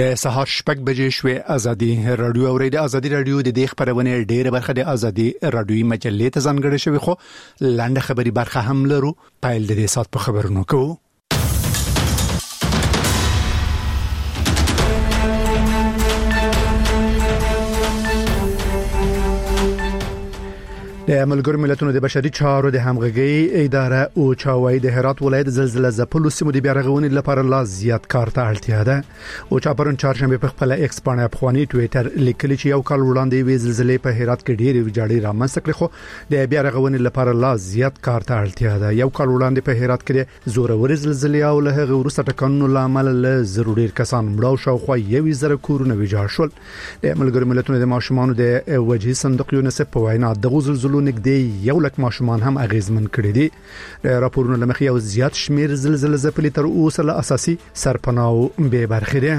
د سهار شپږ بجې شوې ازادي رادیو اوریدي ازادي رادیو د دې خبرونه ډېره برخه د ازادي رادیوي مجلې ته ځانګړې شوی خو لاندې خبري برخه هم لرو پایل د دې سات په خبرونو کوو. د ملګرو ملتونو د بشري چارو د همغږي اداره او چاوي د هرات ولایت زلزلې ځپلو سیمو د بیارغونې لپاره لا زیات کار ته اړتیا ده. او چاپرون چهارشنبه په خپل ایکس باندې افغاني ټوئیټر لیکلی چې یو کال وړاندې وی زلزلې په هرات کې ډېرې ویجاړي رامنځته کړې خو د بیارغونې لپاره لا زیات کار ته اړتیا ده. یو کال وړاندې په هرات کې زورور زلزلې او له هغه وروسته ټکانونو لامل له ضروري کسان مړو شو خو یوې زره کورونه ویجاړ شول. د ملګرو ملتونو د ماشومانو د وجهي صندوق یونیسف په وینا د زلزلو نږدې یو لک ماشومان هم اغیزمن کړي دي. راپورونه لمخې یو زیات شمیر زلزلې ځپلي تر اوسه له اساسي سرپناه به برخه دي.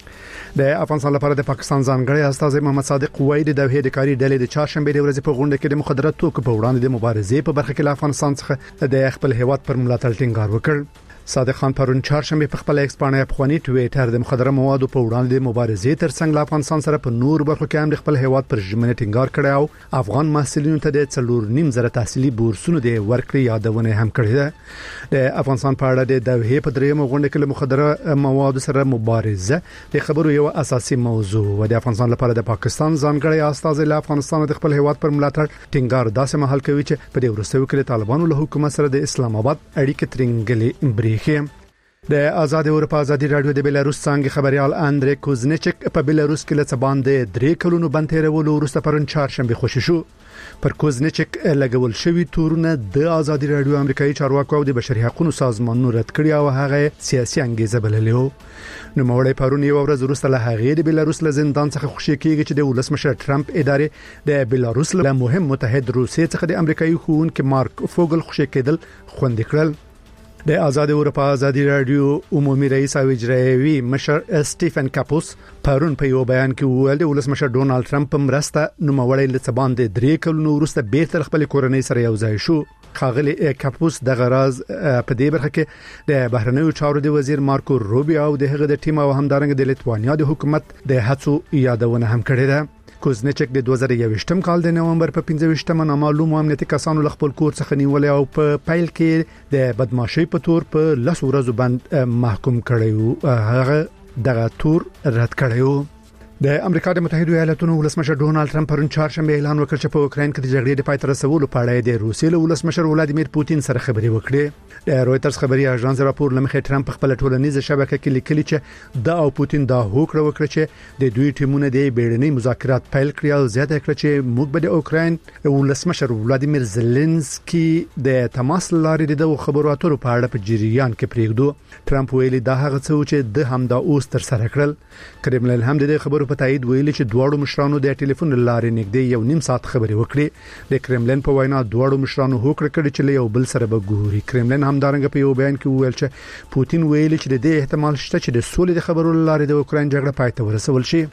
د افغانستان لپاره د پاکستان ځانګړی استازی محمد صادق وایي د دوحې د کاری ډلې د چهارشنبه د ورځې په غونډه کې د مخدرات توکو په وړاندې د مبارزې په برخه کې له افغانستان څخه د خپل هیواد پر ملاتړ ټینګار وکړ. صادق خان پرون چهارشنبه په خپل ایکس باندې افغاني ټوئیټر د مخدره موادو په وړاندې د مبارزې ترڅنګ له افغانستان سره په نور برخو کې هم د خپل هیواد پر ژمنه ټینګار کړی او افغان محصلینو ته د 4.5 تحصیلي بورسونو د ورکړې یادونه هم کړې ده. د افغانستان په اړه د دوحې په درېمه غونډه کې له مخدره موادو سره مبارزه د خبرو یو اساسي موضوع و. د افغانستان لپاره د پاکستان ځانګړی استازی له افغانستان د خپل هیواد پر ملاتړ ټینګار داسې مهال کوي چې په دې وروستیو کې طالبانو له حکومت سره د اسلام آباد اړیکې ترنګلې بریښي. د آزاد اروپا آزادي رادیو د بیلاروس څنګه خبريال اندري کوزنچک په بیلاروس کې له باندې 3 کلونو بنتیرولو وروسته پرون چهارشنبه خوشی شو. پر کوزنچک لګول شوی تورونه د آزادي رادیو امریکایي چارواکو او د بشري حقوقو سازمانونو رد کړی او هغه سیاسي انګیزه بللی و. نو موري پرون یو ورځ وروسته له هغه د بیلاروس له زندان څخه خوشی کیږي چې د ولسمشر ټرمپ ادارې د بیلاروس له مهم متحد روسیې څخه د امریکایي ښوونکي مارک فوګل خوشی کېدل خوندې کړل. د آزاد اروپا آزادي رادیو عمومي رئیس او اجرایوي مشر سټیفن کاپوس پرون په یو بیان کې وویل د ولسمشر ډونالد ټرمپ مرسته نوموړی له باندې 3 کلونو وروسته بیرته خپل کورنۍ سره یو ځای شو. خاغلی کاپوس د غراز په دې برخه کې د بهرنیو چارو د وزیر مارکو روبیو او د هغه د ټیم او همدارنګ د لیتوانیا د حکومت د هڅو یادونه هم کړې ده. کوزنچک د 2021 کال د نومبر په 15مه نامعلوم امنیتي کسانو له خپل کور څخه نیول او په پایل کې د بدمعشي په تور په 10 ورځو باندې محکوم کړیو. هغه دغه تور رد کړیو. د امریکا د متحده ایالاتونو ولسمشر ډونالد ټرمپ پرون چهارشنبه اعلان وکړ چې په اوکراین کې د جګړې د پای ته رسولو په اړه د روسیې له ولسمشر ولادیمیر پوتین سره خبرې وکړې. د رويټرز خبري اژانس راپور لمخې ټرمپ خپل ټولنیزه شبکه کې لیکلی چې د او پوتین دا هوکړه وکړه چې د دوی ټیمونه د بیړني مذاکرات پیل کړي او زیاته کړه چې موږ به د اوکراین ولسمشر ولادیمیر زيلنسکي د تماس لارې د خبرو اترو په اړه په جریان کې پریږدو. ټرمپ ویلي دا هغه څه چې د همدا اوس تر سره کړل. کرملین هم د خبرو په تایید ویلي چې دواړو مشرانو د ټلیفون لارې نږدې یو نیم ساعت خبرې وکړې. د کرملین په وینا دواړو مشرانو هوکړه کړې چې یو بل سره به ګوري. کرملین همدارنګه په یو بیان کې ویل چې پوتین ویلي چې د دې احتمال شته چې د سولې د خبرو لارې د اوکراین جګړه پای ته ورسول شي.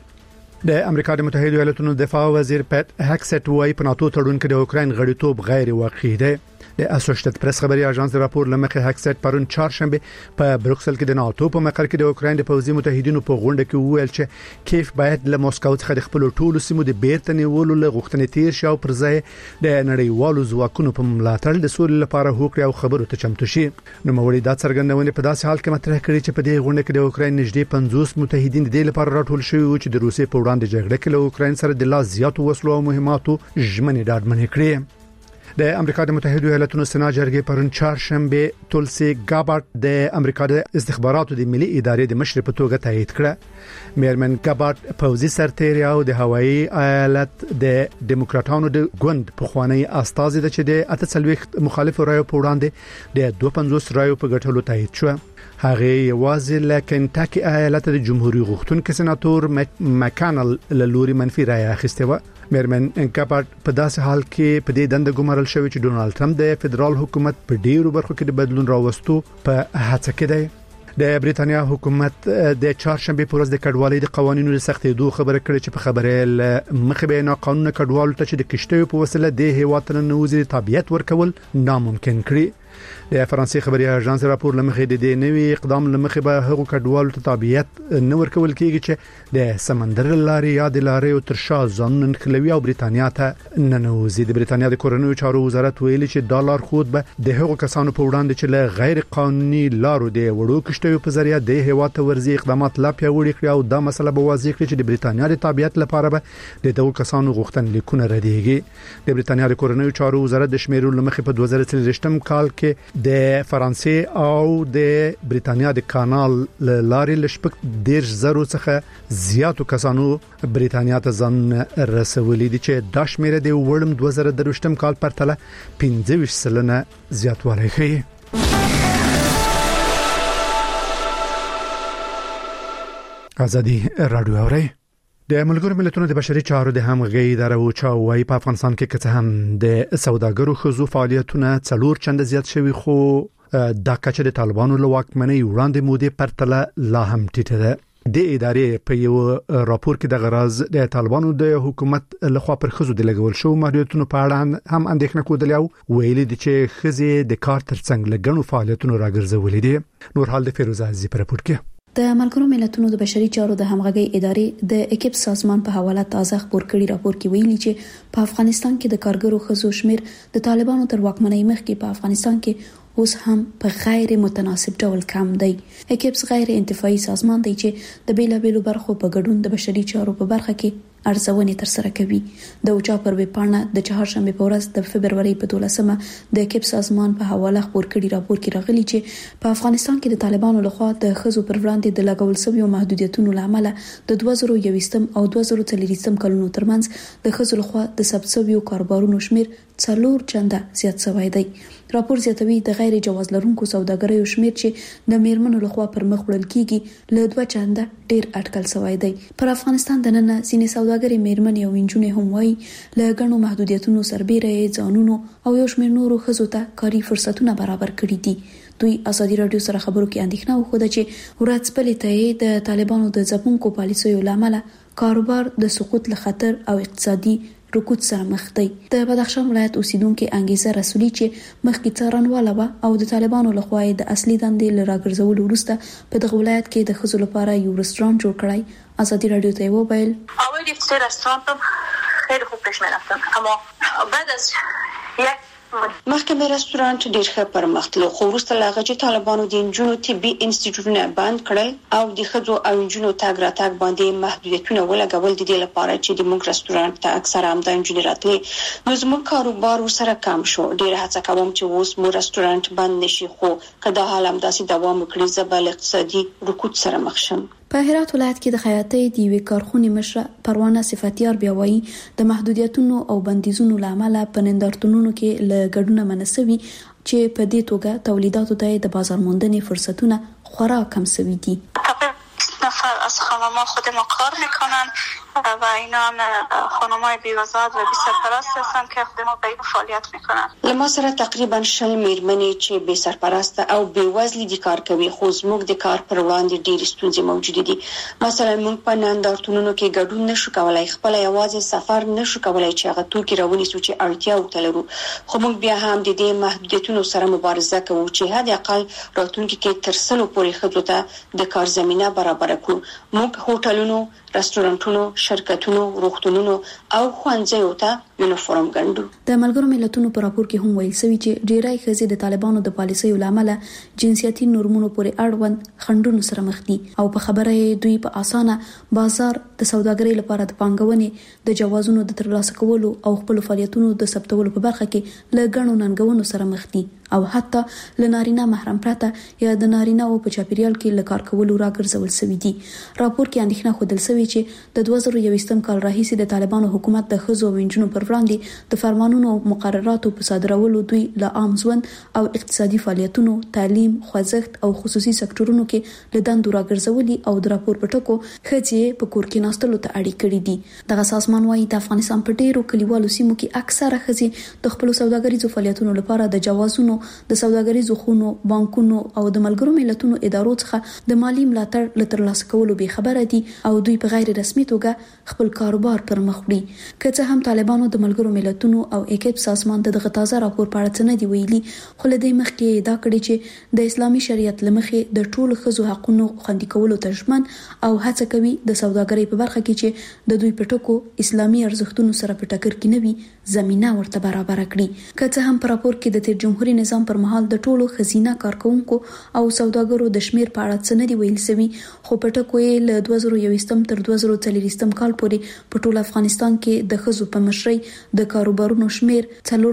د امریکا د متحده ایالاتونو دفاع وزیر پټ هکسټ وایي په ناتو تړون کې د اوکراین غړیتوب غیر واقعي دی. د اسوسییټډ پریس خبري اژانس راپور لمخې هکسټ پرون چهارشنبه په بروکسل کې د ناتو په مقر کې د اوکراین د پوځي متحدینو په غونډه کې وویل چې کیف باید له موسکو څخه د خپل ټولو سیمو د بیرته نیولو لغوښتنې تیر شي او پر ځای د نړیوالو ځواکونو په ملاتړ د سولې لپاره هوکړه او خبرو ته چمتو شي. نو موري دا څرګندونه په داسې حال کې مطرح کړي چې په دې غونډه کې د اوکراین نږدې 50 متحدین د دې لپاره راټول شوي او چې د روسیې په وړاندې جګړه کې له اوکراین سره د لا زیاتو وسلو او مهماتو ژمنې ډاډمنې کړي. د امریکا د متحده ایالاتونو سنا جرګې پرون چهارشنبه تولسي ګابارد د امریکا د استخباراتو د ملي ادارې د مشر په توګه تایید کړه. میرمن ګابارد پوځي سرتیری او د هوایي ایالت د ډیموکراتانو د ګوند په خوانی استازي د چې د 48 مخالف رایو په وړاندې د 250 رایو په ګټلو تایید شو. هغه یوازې له کنټاکي ایالت د جمهوریت غوښتونکو سېناتور مکانل له لوري منفي رای اخیسته و. میرمن ګابارد په داسې حال کې په دې دنده ګمارل شوی چې ډونالد ټرمپ د فدرال حکومت په ډیرو برخو کې د بدلون راوستو په هڅه کې دی. د بریتانیا حکومت د چهارشنبه پر ورځ د کډوالۍ د قوانینو د سختېدو خبره کړې چې په خبره مخه به ناقانونه کډوالو ته چې د کشتیو په وسیله د هیواد ته نوځي تابعیت ورکول ناممکن کړي. د فرانسې خبري اژانس راپور لمخې د دې نوي اقدام لمخې به هغو کډوالو ته تابعیت نه ورکول کیږي چې د سمندر لارې یا د لارې تر شا ځان ننخلوي او بریتانیا ته ننوزي. د بریتانیا د کورنیو چارو وزارت ویلي چې ډالر خود به د هغو کسانو په وړاندې چې له غیر قانوني لارو د وړو کشتیو په ذریعہ د هیواد ته ورزي اقدامات لا پیاوړي کړي او دا مسله به واضح کړي چې د بریتانیا د تابعیت لپاره به د دغو کسانو غوښتنلیکونه ردیږي. د بریتانیا د کورنیو چارو وزارت د شمیرو لمخې په 2023 کال کې د فرانسې او د بریتانیا د کانال لارې لشپک 10,000 څخه زیاتو کسانو بریتانیا ته ځان رسولي دي چې د شمیره د وړم 2023 کال پرتله 15% زیاتوالی ښیي. ازادي رادیو اوري د ملګرو ملتونو د بشري چارو د همغږي اداره او چاوي په افغانستان کې کڅ هم د سوداګرو خزو فعالیتونه څلور چنده زیات شوي خو د کچې د طالبانو له واکمنۍ وړاندې مودې پرتله لا هم ټیټه ده. د ادارې په یو راپور کې د غراز د طالبانو د حکومت لخوا پر خزو د لګول شو محدودیتونو په اړه هم اندېښنه کودلې او ویلي دي چې خزي د کار ترڅنګ لګڼو فعالیتونو راګرځولې دي. نور حال د فیروز عزیزی پر راپور کې د ملګرو ملتونو د بشري چارو د همغږي ادارې د اکیپ سازمان په حواله تازه خبر کړي راپور کې ویلي چې په افغانستان کې د کارګرو خزو شمیر د طالبانو تر واکمنۍ مخکې په افغانستان کې اوس هم په غیر متناسب ډول کم دی. اکیپس غیر انتفاعي سازمان دی چې د بیلابېلو برخو په ګډون د بشري چارو په برخه کې ارزونې تر سره کوي. د اوچا پر ویبپاڼه د چهارشنبه په ورځ د فبرवरी په 12مه د اکیپ سازمان په حواله خبر کړي راپور کې راغلي چې په افغانستان کې د طالبانو لخوا د خزو پر وړاندې د لګول شویو محدودیتونو لامل د 2021 او 2023 کلونو ترمنځ د خزو لخوا د ثبت شویو کاروبارونو شمیر 4 چنده زیات شوی دی. راپور زیاتوي د غیر جواز لرونکو سوداګریو شمیر چې د میرمنو لخوا پر مخ وړل کیږي له 2 چنده ډیر اټکل شوی دی. پر افغانستان د نن ځینې سوداګري میرمنې او انجونې هم وایي له غنو محدودیتونو سربېره ځانونو او یو شمیر نورو خزو ته کاري فرصتونه برابر کړي دي. دوی ازادي رادیو سره خبرو کې اندېښنه وښوده چې ورځپلې ته د طالبانو د ځپونکو پالیسیو لامل کاروبار د سقوط له خطر او اقتصادي رکود سره مخ دی. د بدخشان ولایت اوسیدونکو انګیزه رسولي چې مخکې څارنواله و او د طالبانو لخوا د اصلي دندې لراګرځولو وروسته په دغه ولایت کې د خزو لپاره یو رستوران جوړ کړی. ازادي رادیو ته وویل اول یه رستوران خیلی خوب پیش می‌رفتم اما بعد از یک مخکې رستوران ډیر ښه پرمختلو خو وروسته لاغه چې طالبانو د انجونو طبي انسټیټیوټونه بند کړل او د خځو او انجونو تاګ راتاګ باندې محدودیتونه ولګول د دې لپاره چې د موږ رستوران ته اکثره هم د انجونې راتلي نو زموږ کاروبار ورسره کم شو. ډیر هڅه کوم چې اوس مو رستوران بند نشي خو کله حال هم داسې دوام وکړي زبل اقتصادي رکود سره مخ شم. په هرات ولایت کې د خیاطۍ د یوې کارخونې مشره پروانه صفاتیار بیا وایي د محدودیتونو او بندیزونو لامل په نندارتونونو کې له ګډونه منسوي چې په دې توګه تولیداتو ته د بازار موندنې فرصتونه خورا کم شوي دي. نفر از خانم‌ها خود ما کار میکنن و اینا خانم‌های بی‌وزارت و بی‌سرپرست هستن که خود ما به این فعالیت میکنن. لما سره تقریبا 60 میرمنې چې بې سرپرست او بې وزلي دي کار کوي خو زموږ د کار پر وړاندې ډېر ستونزې موجود دي. مثلا موږ په نندارتونونو کې ګډون نشو کولای، خپل یوازې سفر نشو کولای چې هغه توکي راونیسو چې اړتیا ورته لرو. خو موږ بیا هم د دې محدودیتونو سره مبارزه کوو چې حد اقل راتلونکي کې تر سلو پورې خځو ته د کار زمينه برابر کړو. موږ هوټلونو، رستورانتونو، شرکتونو، روغتونونو او ښوونځیو ته یونیفورم ګنډو. د ملګرو ملتونو په راپور کې هم ویل شوی چې ډیری ښځې د طالبانو د پالیسیو لامل جنسیتي نورمونو پورې اړوند خنډونو سره مخ دي او په خبره دوی په اسانه بازار د سوداګرۍ لپاره د پانګونې د جوازونو د ترلاسه کولو او خپل فعالیتونو د ثبتولو په برخه کې له ګڼو ننګونو سره مخ دي او حتی لنارینه محرم پرته یا د نارینه او په چاپیریال کې لکار کولو راګرځول شوی دي. راپور کې اندېښنه خوندل شوی چې د 2021 کال راهیسې د طالبانو حکومت د خزو او انجونو پر وړاندې د فرمانونو او مقرراتو په صادرولو دوی له عام ژوند او اقتصادي فعالیتونو، تعلیم، خوځښت او خصوصي سکتورونو کې له دندو راګرځولي او د راپور په ټکو خځې په کور کې ناستلو ته اړ کړي دي. دغه سازمان وايي د افغانستان په ډیرو کلیوالو سیمو کې اکثره خځې د خپل سوداګریزو فعالیتونو لپاره د جوازونو، د سوداګریزو خونو، بانکونو او د ملګرو ملتونو ادارو څخه د مالی ملاتړ لتر لاسه کولو به خبره دي او دوی په غیر رسمي توګه خپل کاروبار پر مخ وړي. که څه هم طالبانو د د ملګرو ملتونو او اکیپ سازمان دغه تازه راپور په اړه نه دی ویلي، خو له دې مخکې دا کړی چې د اسلامي شریعت لمخې د ټولو ښځو حقوقو خوندي کولو ته ژمن او هڅه کوي د سوداګرۍ په برخه کې چې د دوی په ټکو اسلامي ارزښتونو سره په ټکر کې نه وي زمينه ورته برابر کړي. که څه هم په راپور کې د تیر جمهوریت نظام پر مهال د ټولو خزینه کارکونکو او سوداګرو د شمیر په اړه څه نه دی ویل شوی، خو په ټکو یې له 2021 تر 2040 کال پورې په ټول افغانستان کې د ښځو په مشرۍ د کاروبارونو شمیر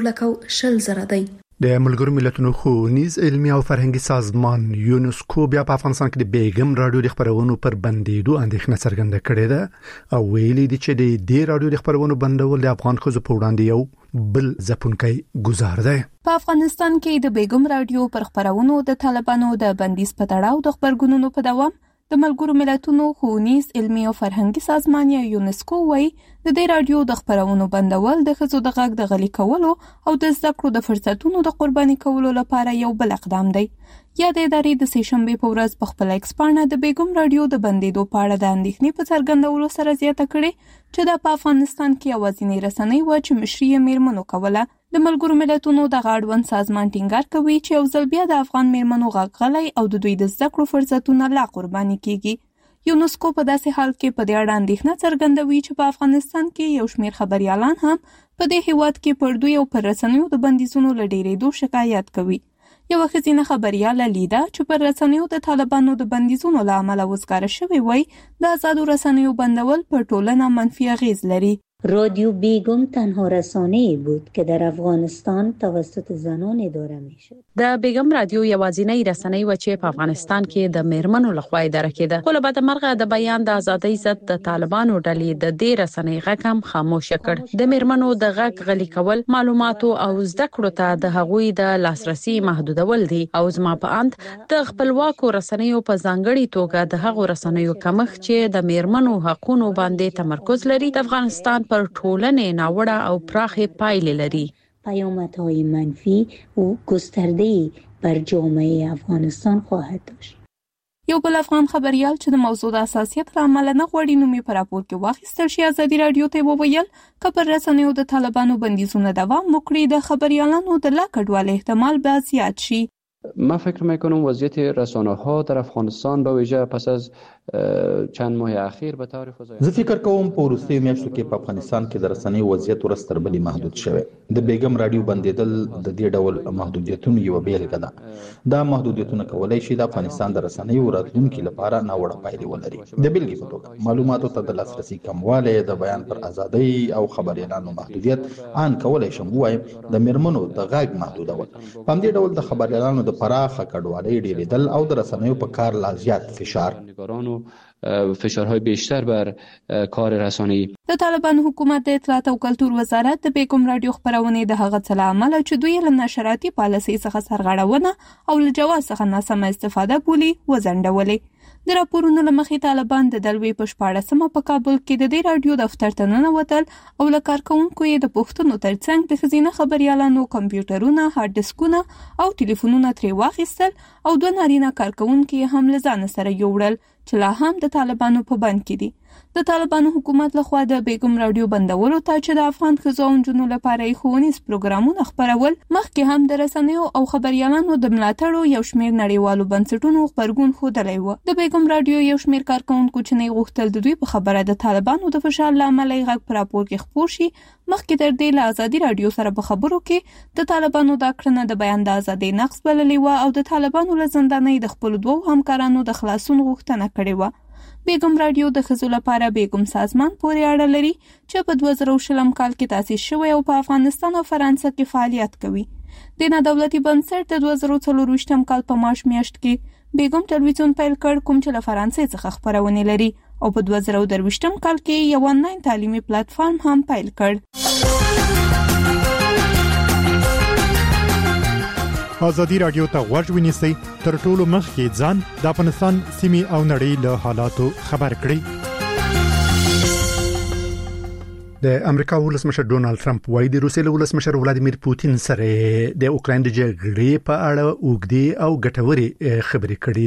4,000 دی. د ملګرو ملتونو ښوونیز علمي او فرهنګي سازمان یونسکو بیا په افغانستان کې د بیګم رادیو د خبرونو پر بندیدو اندېښنه څرګنده کړې ده او ویلي دي چې د دې رادیو د خبرونو بندول د افغان ښځو په وړاندې یو بل ځپونکی گزار دی. په افغانستان کې د بیګم رادیو پر خبرونو د طالبانو د بندیز په تړاو د خبرګونونو په دوام د ملګرو ملتونو ښوونیز علمي او فرهنګي سازمان یا یونسکو وايي د دې رادیو د خبرونو بندول د ښځو د غږ د غلي کولو او د زده کړو د فرصتونو د قرباني کولو لپاره یو بل اقدام دی. یا د ادارې د سېشنبې په ورځ په خپل ایکس پاڼه د بیګم رادیو د بندیدو په اړه د اندېښنې په څرګندولو سره زیاته کړې چې د افغانستان کې یوازینی رسنۍ و چې مشري یې میرمنو کوله. د ملګرو ملتونو د غاړوند سازمان ټینګار کوي چې یو ځل بیا د افغان میرمنو غږ غلی او د دوی د زده کړو فرصتونه لا قرباني کیږي. یونسکو په داسې حال کې په دې اړه اندېښنه څرګندوي چې په افغانستان کې یو شمېر خبريالان هم په دې هیواد کې پر دوی او پر رسنیو د بندیزونو له ډېرېدو شکایت کوي. یو ښځینه خبرياله لیدا چې پر رسنیو د طالبانو د بندیزونو له امله وزګاره شوې وای د آزادو رسنیو بندول پر ټولنه منفي اغیز لري. رادیو بیگم تنها رسانه‌ای بود که در افغانستان توسط زنان اداره می‌شد. د بیگم رادیو یوازینی رسنۍ و چې په افغانستان کې د میرمنو لخوا اداره کېده. خو له بده مرغه د بیان د ازادۍ ضد د طالبانو ډلې د دې رسنۍ غږ هم خاموش کړ. د میرمنو د غږ غلي کول، معلوماتو او زده کړو ته د هغوی د لاسرسي محدودول دي او زما په اند د خپلواکو رسنیو په ځانګړي توګه د هغو رسنیو کمښت چې د میرمنو حقوقو باندې تمرکز لري د افغانستان پر ټولنې ناوړه او پراخې پایلې لري. پیامدهای منفی و گسترده‌ای بر جامعه افغانستان خواهد داشت. یو بل افغان خبريال چې د موضوع د حساسیت له امله نه غوړي نومي په راپور کې واخیستل شي ازادي رادیو ته وویل چې پر رسنیو د طالبانو بندیزونه دوام وکړي د خبريالانو د لا کډوالۍ احتمال به زیات شي. من فکر میکنم وضعیت رسانه‌ها در افغانستان به ویژه پس از چند ماه اخیر به طور فضایی زه فکر کوم په وروستیو میاشتو کې په افغانستان کې د رسنیو وضعیت ورځ تر بلې محدود شوی. د بیګم رادیو بندیدل د دې ډول محدودیتونو یو بیلګه ده. دا محدودیتونه کولای شي د افغانستان د رسنیو راتلونکي لپاره ناوړه پایلې ولري. د بیلګې په توګه معلوماتو ته د لاسرسي کموالی، د بیان پر ازادۍ او خبريالانو محدودیت، ان کولای شم وایم د میرمنو د غږ محدودول. په همدې ډول د خبريالانو د پراخه کډوالۍ ډېرېدل او د رسنیو په کار لا زیات فشارهای بیشتر بر کار رسانه‌ای. د طالبانو حکومت د اطلاعات او کلتور وزارت د بیګم رادیو خبرونه د هغه څه له امله چې دوی له نشراتي پالیسۍ څخه سرغړونه او له جواز څخه ناسمه استفاده بولي وزندولې. د راپورونو له مخې طالبان د دلوي په 14مه په کابل کې د دې رادیو دفتر ته ننوتل او له کارکونکو یې د پوښتنو ترڅنګ د ښځینه خبريالانو کمپیوټرونه، هارد ډیسکونه او ټلیفونونه ترې واخیستل او 2 نارینه کارکونکو یې هم له ځان سره یوړل چې لا هم د طالبانو په بند کې دي. د طالبانو حکومت لخوا د بیګم رادیو بندولو ته چې د افغان ښځو او نجونو لپاره یې ښوونیز پروګرامونه خپرول، مخکې هم د رسنیو او خبريالانو د ملاتړو یو شمېر نړیوالو بنسټونو خبرګون ښودلی و. د بیګم رادیو یو شمېر کارکونکو چې نه غوښتل د دوی په خبره د طالبانو د فشار له امله یې غږ په راپور کې خپور شي، مخکې تر دې له ازادي رادیو سره په خبرو کې د طالبانو دا کړنه د بیان د ازادۍ نقض بللې وه او د طالبانو له زندانۍ د خپلو 2 همکارانو د خلاصون غوښتنه کړې وه. بیګم رادیو د ښځو لپاره بیګم سازمان پورې اړه لري چې په 2020 کال کې تاسیس شوی او په افغانستان او فرانسه کې فعالیت کوي. د نه دولتي بنسټ د 2024 کال په مارچ میاشت کې بیګم ټلویزیون پیل کړ کوم چې له فرانسې څخه خبرونه لري او په 2023 کال کې یو آنلاین تعلیمي پلیټفارم هم پیل کړ. ازادي رادیو ته غوږ ونیسئ تر ټولو مخکې ځان د افغانستان سیمې او نړۍ له حالاتو خبر کړئ. د امریکا ولسمشر ډونالد ټرمپ وايي د روسیې ولسمشر ولادیمیر پوتین سره د اوکراین د جګړې په اړه اوږدې او ګټورې خبرې کړې دي.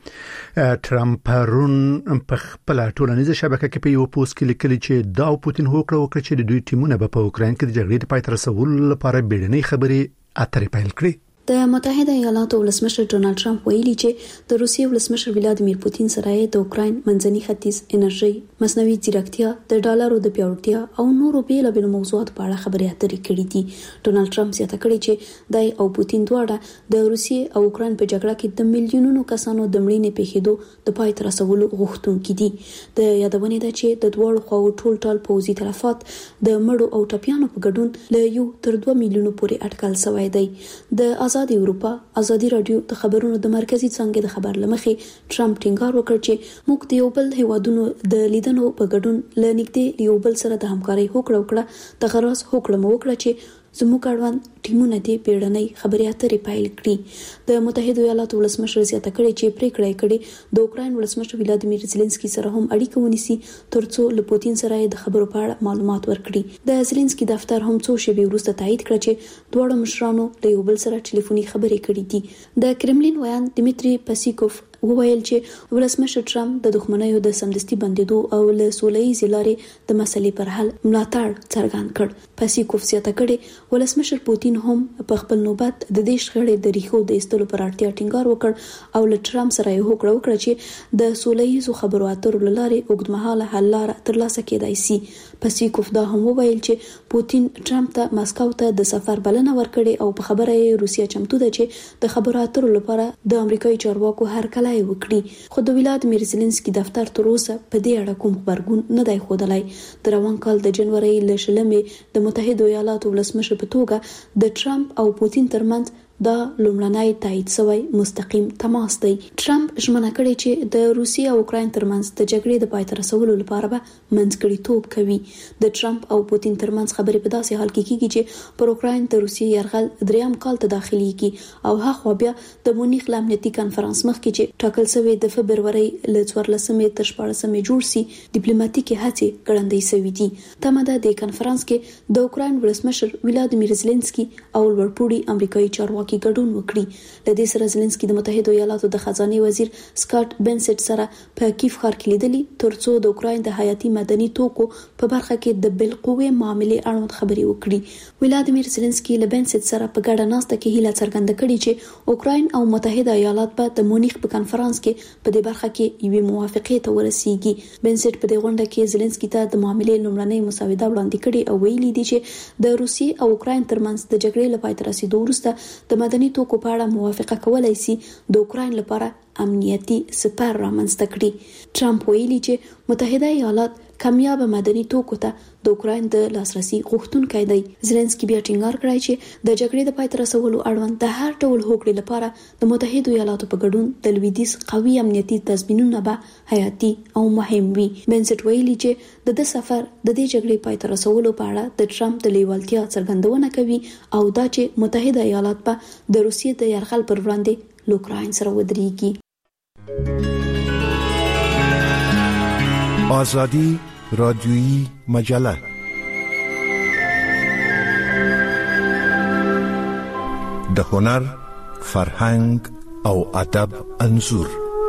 ټرمپ پرون په خپل ټولنیزه شبکه کې په یو پوسټ کې لیکلی چې دا پوتین هوکړه وکړه چې د دوی ټیمونه په اوکراین کې د جګړې د پای ته رسولو لپاره بیړنۍ خبرې اترې پیل کړې. د متحده ایالاتو ولسمشر ډونالد ټرمپ ویلي چې د روسیې ولسمشر ولادیمیر پوتین سره د اوکراین منځني ختیځ انرژي، مصنوعي ځیرکتیا، د ډالرو د پیاوړتیا او نورو بیلابیلو موضوعاتو په اړه خبرې اترې کړې دي. ډونالد ټرمپ زیاته کړې چې دای او پوتین دواړه د روسیې او اوکراین په جګړه کې د میلیونونو کسانو د مړینې پیښېدو د پای ته رسولو غوښتونکي دي. د یادونه ده چې د دوړو خواو ټول پوځي تلفات د مړو او ټپيانو په ګډون له 1 تر 2 میلیونو پورې اټکل شوی دی. د آزاد اروپا آزادي رادیو د خبرونو د مرکزی څنګه د خبر لمخې ټرمپ ټینګار وکړ چې موږ د یو بل هیوادونو د لیدنو په ګډون لنګدې یو بل سره د همکارۍ هوکړه وکړه. د غرض هوکړه مو وکړه چې زموږ اړوند ټیمونه دې پیړنۍ خبرې اترې پیل کړي. د متحده ایالاتو ولسمشر زیاته کړې چې پریکړه کړې د اوکراین ولسمشر ولادیمیر زيلنسکي سره هم اړیکه ونیسي ترڅو له پوتین سره د خبرو په اړه معلومات ورکړي. د زيلنسکي دفتر هم څو شېبې وروسته تایید کړ چې دواړو مشرانو له یو بل سره ټلیفوني خبرې کړې دي. د کرملین ویان دمیتری پاسیکوف وویل چې ولسمشر ټرمپ د دښمنیو د سمدستي بندیدو او له سوله‌ییزې لارې د مسلې پر حل ملاتړ څرګند کړ. پاسیکوف زیاته کړې ولسمشر پوتین هم په خپل نوبت د دې شخړې د ریښو د ایستلو پر اړتیا ټینګار وکړ او له ټرمپ سره یې هوکړه وکړه چې د سوله‌ییزو خبرو اترو لارې اوږدمهاله حل لاره ترلاسه کېدای شي. پاسیکوف دا هم وویل چې پوتین ټرمپ ته مسکو ته د سفر بلنه ورکړې او په خبره یې روسیه چمتو ده چې د خبرو اترو لپاره د امریکایي چارواکو هرکلی وکړي. خو د ولادیمیر زيلنسکي دفتر تر اوسه په دې اړه کوم خبرګون نه دی ښودلی. د روان کال د جنوري ل 20 د متحده ایالاتو ولسمشر په توګه د ټرمپ او پوتین ترمنځ دا لومړنی تایید شوی مستقیم تماس دی. ټرمپ ژمنه کړې چې د روسیې او اوکراین ترمنځ د جګړې د پای ته رسولو لپاره به منځګړیتوب کوي. د ټرمپ او پوتین ترمنځ خبرې په داسې حال کې کیږي چې پر اوکراین د روسیې یرغل دریم کال ته داخليږي او هغه بیا د مونیخ امنیتي کانفرنس مخکې چې ټاکل شوی د فبرवरी ل 14 تر 14 جوړ سي ډیپلوماټیکي هڅې ګړندۍ شوې دي. تمه د کانفرنس کې د اوکراین ولسمشر ولادیمیر زيلنسکي او لوړپوړي امریکایي چارواکي ګډون وکړي. د دې سره زيلنسکي د متحده ایالاتو د خزانه وزیر سکاټ بنسټ سره په کیف ښار کې لیدلي ترڅو د اوکراین د حیاتي مدني توکو په برخه کې د بالقوه معاملې اړوند خبرې وکړي. ولادیمیر زيلنسکي له بنسټ سره په ګډه ناسته کې هیله څرګنده کړې چې اوکراین او متحده ایالات به د مونیخ په کانفرنس کې په دې برخه کې یوې موافقې ته ورسیږي. بنسټ په دې غونډه کې زيلنسکي ته د معاملې لومړنۍ مسوده وړاندې کړې او ویلي دي چې د روسیې او اوکراین ترمنځ د جګړې لپاره تر رسیدو وروسته د مدني توکو په اړه موافقه کولای شي د اوکراین لپاره امنیتي سپر رامنځته کړي. ټرمپ ویلي چې متحده ایالات کامیاب مدني توکو ته د اوکراین د لاسرسي غوښتونکي دی. زيلنسکي بیا ټینګار کړی چې د جګړې د پای ته رسولو اړوند د هر ډول هوکړې لپاره د متحده ایالاتو په ګډون د لویدیځ قوي امنیتي تضمینونه به حیاتي او مهم وي. بنسټ ویلي چې د سفر د دې جګړې پای ته رسولو په اړه د ټرمپ د لیوالتیا څرګندونه کوي او دا چې متحده ایالات به د روسیې د یرغل پر وړاندې له اوکراین سره ودرېږي. آزادی رادیویی مجله د هنر، فرهنګ او ادب انځور.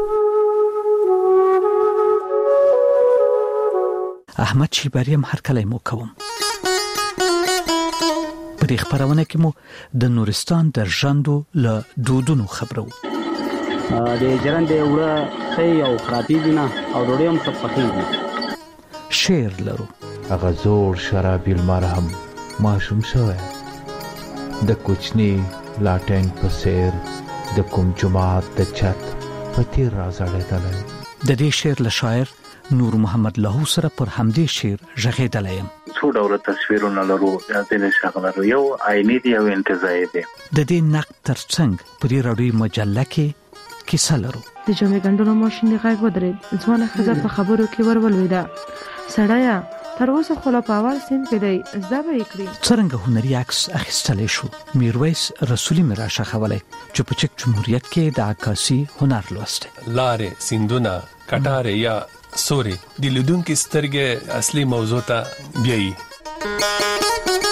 احمد شیبریم هر کله مو کوم. په دې خبرونه کې مو د نورستان د ژوندو له دودونو خبرو. د جرند وړه خي او خرابي دينه او ډوډۍ هم څه پخېږي. شعر لرو. هغه زور شرابي المرهم ماشوم شوی د کوچنی لاټین په سیر د کوم جماعت د چت په تیر راځړېدل. د دې شعر له شاعر نور محمد لاهو سره پر همدې شعر ژغېدل یم. څو ډول تصویرونه لرو ځینې شغلرو یو عیني دی او انتزاعي دی. د دې نقد ترڅنګ په دې راډیو مجله کې کیسه لرو. د جامې ګنډلو ماشین دی غږ ودرېد. ځوانه ښځه په خبرو کې ورولوېده. سړیا تر اوسه خو لا په اول سین کې دی زده به یې کړي. څرنګه هنري عکس اخیستلی شو. میرویس رسولي مې راښخولی چې په چک جمهوریت کې د عکاسي هنر لوستی. لارې، سیندونه، کټارې یا سوري د لیدونکي سترګې اصلي موضوع ته بیایي.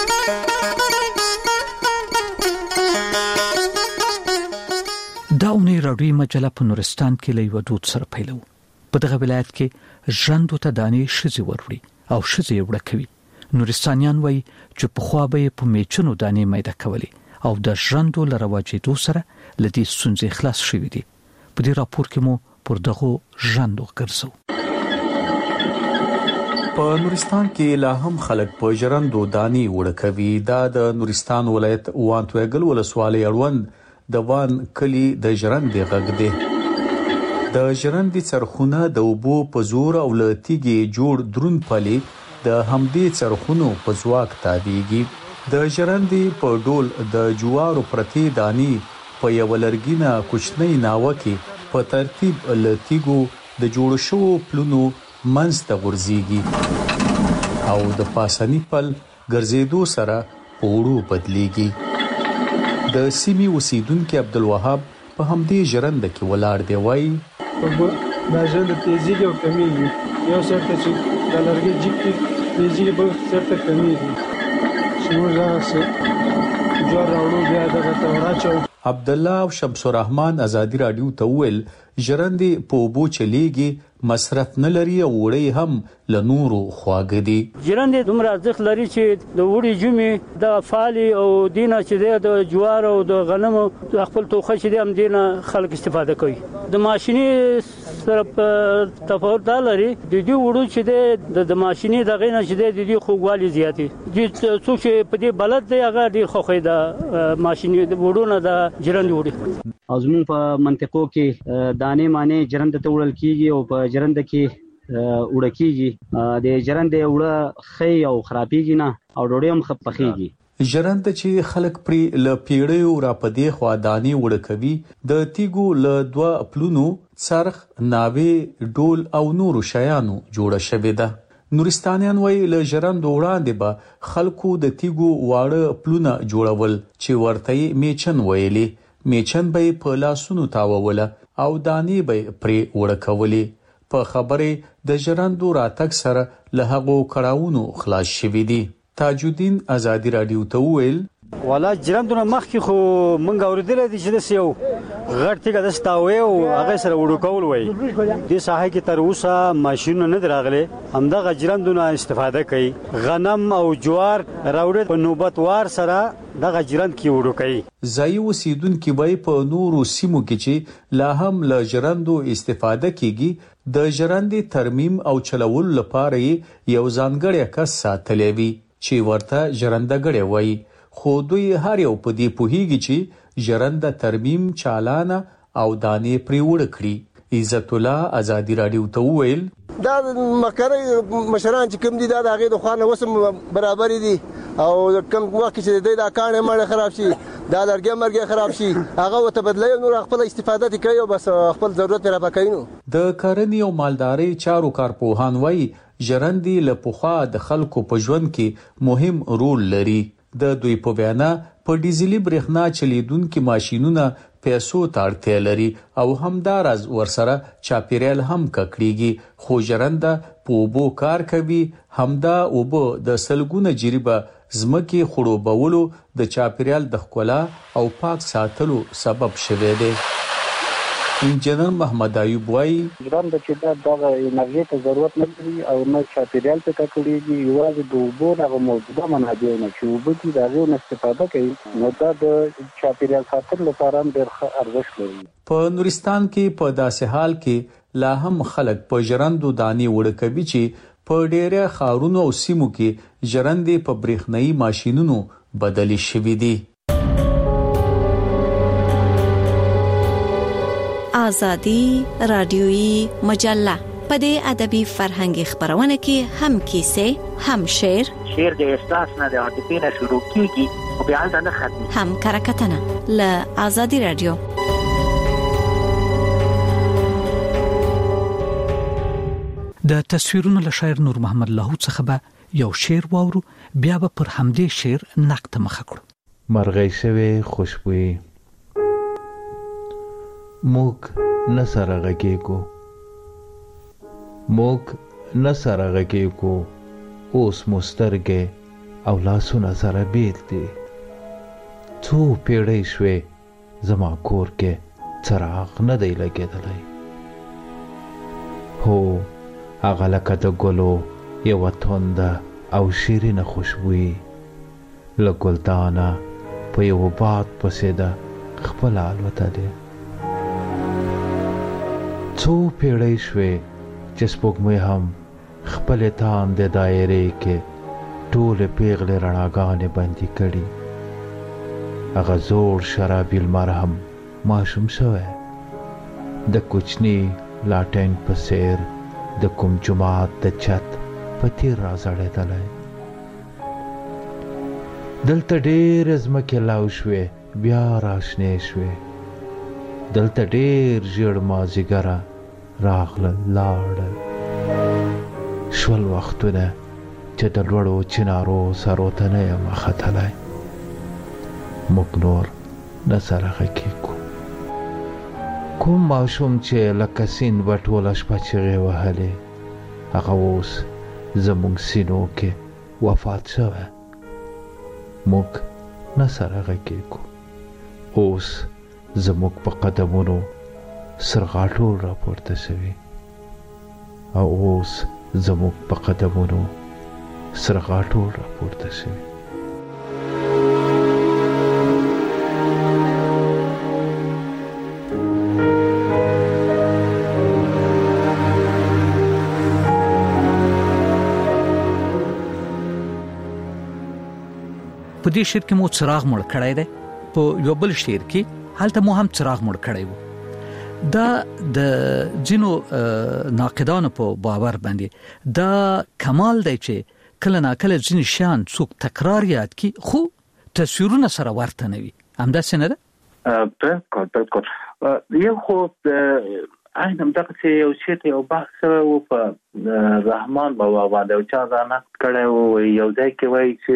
دا اونۍ لومړی راډیوي مجله په نورستان کې له یو دود سره پیلو. په دغه ولایت کې ژوند ته دانې شزي وروړي او شزي وړه کوي. نورستانیان وایي چې په خوا به په میچنو دانې میده کولې او د ژوندو لرواجېدو سره لدی سنځي خلاص شوې دي. په دې راپور کې مو پر دغه ژوندو ګرځو. په نورستان کې لا هم خلک په ژرندو دانې وړه کوي. دا د نورستان ولایت وانتوګل ولسوالۍ اړوند د وان کلی د ژرندې غږ دی. د ژرندې څرخونه د اوبو په زور او لتیږي جوړ درون پلي د همدې څرخونو په ځواک تابعيږي. د ژرندې په ډول د جوارو پرتی دانې په یو لرګینه کوچنۍ ناوه کې په ترتیب لتیګو د جوړ شوو پلونو منځ ته ورزيږي او د پاسنی پل ګرځېدو سره پوړو بدليږي. د سیمې اوسیدونکو عبدالوهاب په همدې ژرند کې ولاړ دی. وایي دا ژرند تیزیږي او کمیږي. یو سر ته چې د لرګي جیب کې تیزیږي بل سر ته کمیږي. شنو ځا جوار راوړو بیا دغه ته وراچو. عبد الله او شمس الرحمن ازادي رادیو ته ویل ژرندې په اوبو چلیږي، مصرف نه لري او وړي هم له نورو خواږه دي. ژرندې دومره ارزښت لري چې د وړي جمعې د فالي او دینه چې د جوار او د غنمو خپل توخه چې هم دینه خلک استفاده کوي. د ماشيني سره تفاوت لري. د دې وړو چې د ماشيني دغه نه چې د دې خوږوالي زیاتي دي. څوک چې په دې بلد دی هغه ډیر خوخه د ماشيني وړو نه د ژرندې وړي. او زموږ په منطقو کې دانې مانې ژرند ته وړل کیږي او په ژرند کې وړه کیږي. د ژرند وړه خي او خرابېږي نه او ډوډۍ هم خپخېږي. ژرند چې خلک پری ل پیړیو را پدې خوا دانې وړه کوي. د تیګو ل دوه پلونو څرخ ناوې ډول او نورو شیانو جوړه شوې ده. نورستانیان وایي ل ژرند وړاندې به خلکو د تیګو واړه پلونه جوړول چې ورته میچن ویلي. میچن به په لاسونو تاووله او دانې به پرې وړه کولې. په خبره د ژرندو راتګ سره له هغو کړهونو خلاص شوي دي. تاج الدین ازادي رادیو ته ویل والا ژرندونه مخکې خو مونږ اوریدل دي چې د یو غټ تیګه د ستاوي او هغه سره وړو کول وای. د ساحه کې تر اوسه ماشينونه نه دراغله. همدغه ژرندونه استفاده کوي. غنم او جوار راوړل په نوبت وار سره دغه ژرند کې وړو کوي. ځای اوسیدونکو وای په نورو سیمو کې چې لا هم له ژرندو استفاده کیږي. د ژرندې ترمیم او چلول لپاره یو ځانګړی کس ساتلی وي چې ورته ژرندګړی وای. خو دوی هر یو په دې پوهیږي چې ژرنده ترمیم چالانه او دانې پرې وړه کړي. عزت الله ازادي رادیو ته ویل دا مکرې مشران چې کوم دي دا د هغې د خوا نه وسم برابر دي او کوم وخت چې د دا کاڼې مړې خراب شي دا لرګي مرګي خراب شي هغه ورته بدلوي نور خپل استفاده کوي او بس خپل ضرورت را پکاینو. د کرنې او مالدارۍ چارو کارپوهان وایي ژرندې له پخوا د خلکو په ژوند کې مهم رول لري. د دوی په وینا په ډیزلي برېښنا چلیدونکو ماشينونو پیسو ته اړتیا لري او همدارز ورسره چاپیریال هم ککړیږي. خو ژرنده په اوبو کار کوي. همدا اوبه د سلګونه جریبه زمکه خړوبولو د چاپیریال د ښکلا او پاک ساتلو سبب شوه دی. انجنیر محمد ایوب وایي ژرنده چې دا انرژي ته ضرورت نه لري او نه چاپیریال ته ککړیږي. یوازې د اوبو دغه موجوده منابع نه چې اوبه دي د هغې نه استفاده کوي نو دا د چاپیریال ساتلو لپاره هم ډېر ښه ارزښت لري. په نورستان کې په داسې حال کې لا هم خلک په ژرندو دانې وړه کوي چې په ډېره ښارونو او سیمو کې ژرندې په برېښنايي ماشینونو بدلې شوي دي. آزادی رادیویی مجله په دې ادبي فرهنګي خبرونه کې هم کیسې هم شعر د احساس نه د عاطفې نه شروع کیږي او بیا نه ختمي. هم کرکټنه له آزادی رادیو. د تصویرونو له شاعر نور محمد لاهوت څخه به یو شعر واورو بیا به پر همدې شعر نقد مخ کړو. مرغۍ شوی خوشبوئی موږ نه سره غږیږو اوس مو سترګې او لاسونه سره بیل دي. څو پیړۍ شوې زما کور کې څراغ نه دی لګېدلی. هو هغه لکه د ګلو یوه تونده او شیرینه خوشبویي له ګلدانه په یوه باد پسې ده خپله الوتلې. څو پیړۍ شوې چې سپوږمۍ هم خپلې تاندې دایرې کې ټولې پیغلې رڼاګانې بندي کړي. هغه زوړ شرابي لمر هم ماشوم شوی د کوچني لاټینګ په څېر د کوم جومات د چت په تیر راځړېدلی. دلته ډېرې ځمکې لو شوې بیا راشنې شوې. دلته ډېر ژیړ مازدیګره راغلل لاړل. شول وختونه چې د لوړو چنارو سرو ته نه یم ختلی. موږ نور نه سره غږېږو. کوم ماشوم چې لکه سیند به ټوله شپه چغې وهلې هغه اوس زموږ سینو کې وفات شوی. موږ نه سره غږېږو. اوس زموږ په قدمونو سرغاټول راپورته شوي او اوس زموږ په قدمونو سرغاټول راپورته شوي. په دې شعر کې مو څراغ مړ کړی دی. په یو بل شعر کې هلته مو هم څراغ مړ کړی وو. دا د ځینو ناقدانو په باور باندې دا کمال دی چې کله ناکله ځینې شیان څوک تکرار یاد کی خو تصویرونه سره ورته نه وي. همداسې نه ده؟ بالکل. یو خو اينم دغه یو شی ته یو بحث و په رحمان بابا باندې او چا ځان کړه یو ځای کې وایي چې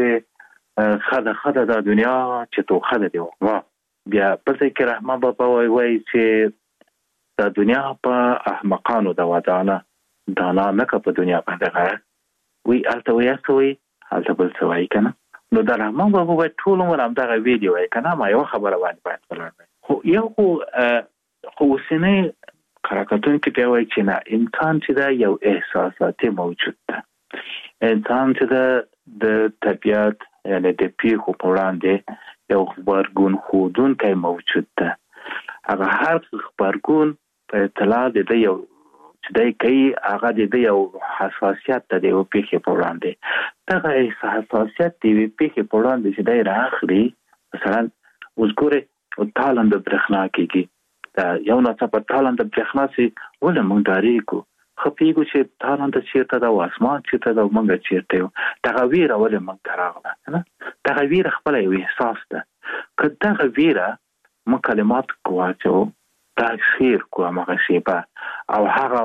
خدا د دنیا چې تو خدا دی وا بیا په ځای کې رحمان بابا وایي چې د دنیا په احمقانو د ودانه دانا نه په دنیا باندې غره وی الته وایي الته بل څه وایي کنه. نو د رحمان بابا وایي ټول عمر هم دغه ویډیو وایي کنه ما یو خبره باید ولاړ خو یو خو سینې کاراکتون کې دی وایي چې نه انسان چې دا یو احساساتي موجود ده. انسان چې د طبیعت یعنی د پیښو په وړاندې یو خبرګون ښودونکی موجود ده. هغه هر خبرګون په اطلاع د یو چې دی کوي هغه د یو حساسیت د یو پیښې په وړاندې دغه حساسیت د یو پیښې په وړاندې چې دی راخلي. مثلا اوس ګورې تالند برېښنا کېږي دا یو ناڅاپه تالند برېښنا سي ولې موږ ډارېږو خپېږو چې تالند چېرته ده او اسمان چېرته ده او موږ چېرته یو. دغه ویره ولې موږ ته راغله نه؟ دغه ویره خپله یو احساس ده. که دغه ویره موږ کلمات واچوو دا شعر کو همغه شیبه او هغه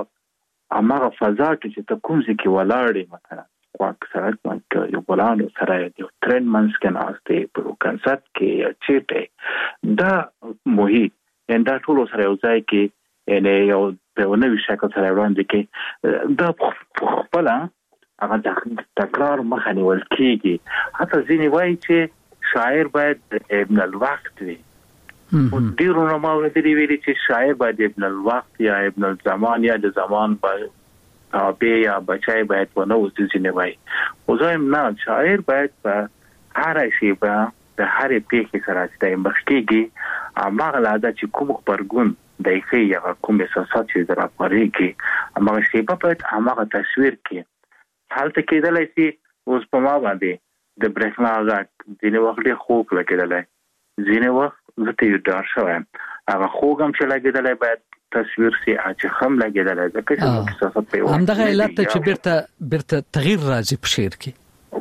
فضا چې ته کوم ځای کې ولاړې مثلا خواک سړک باندې یو ګلانو سره یو ترن منځ کې ناستې په کنسرت کې یا چېرته دا محیط دا ټول سره یو ځای کې یعنی یو په نوې شکل سره وړاندې کې دا خپل هغه تکرار مخه نیول کېږي. حتی ځینې وایي چې شاعر باید ابن الوقت وي. ډېرو علماو دې ویلي چې شاعر باید ابن الوقت یا ابن الزمان یا د زمان تابع یا بچای باید ونه اوسي. ځینې وایي خو زه یم نه شاعر باید په هره شیبه د هرې پیښې سره چې دی مخ کېږي هماغه لحظه چې کوم غبرګون دی ښیي هغه کوم احساسات چې در راپارېږي هماغه شیبه باید هماغه تصویر کړي. هلته کېدلی شي اوس په ما باندې د برېښنا غږ ځینې وخت ډېر خوږ لګېدلی ځینې وخت زه ته ډار شوی یم هغه خوږ هم چې لګېدلی باید تصویر سي چې هم لګېدلی ځکه چې موږ احساسات په یو همدغه علت ته چې بیرته تغییر راځي په شعر کې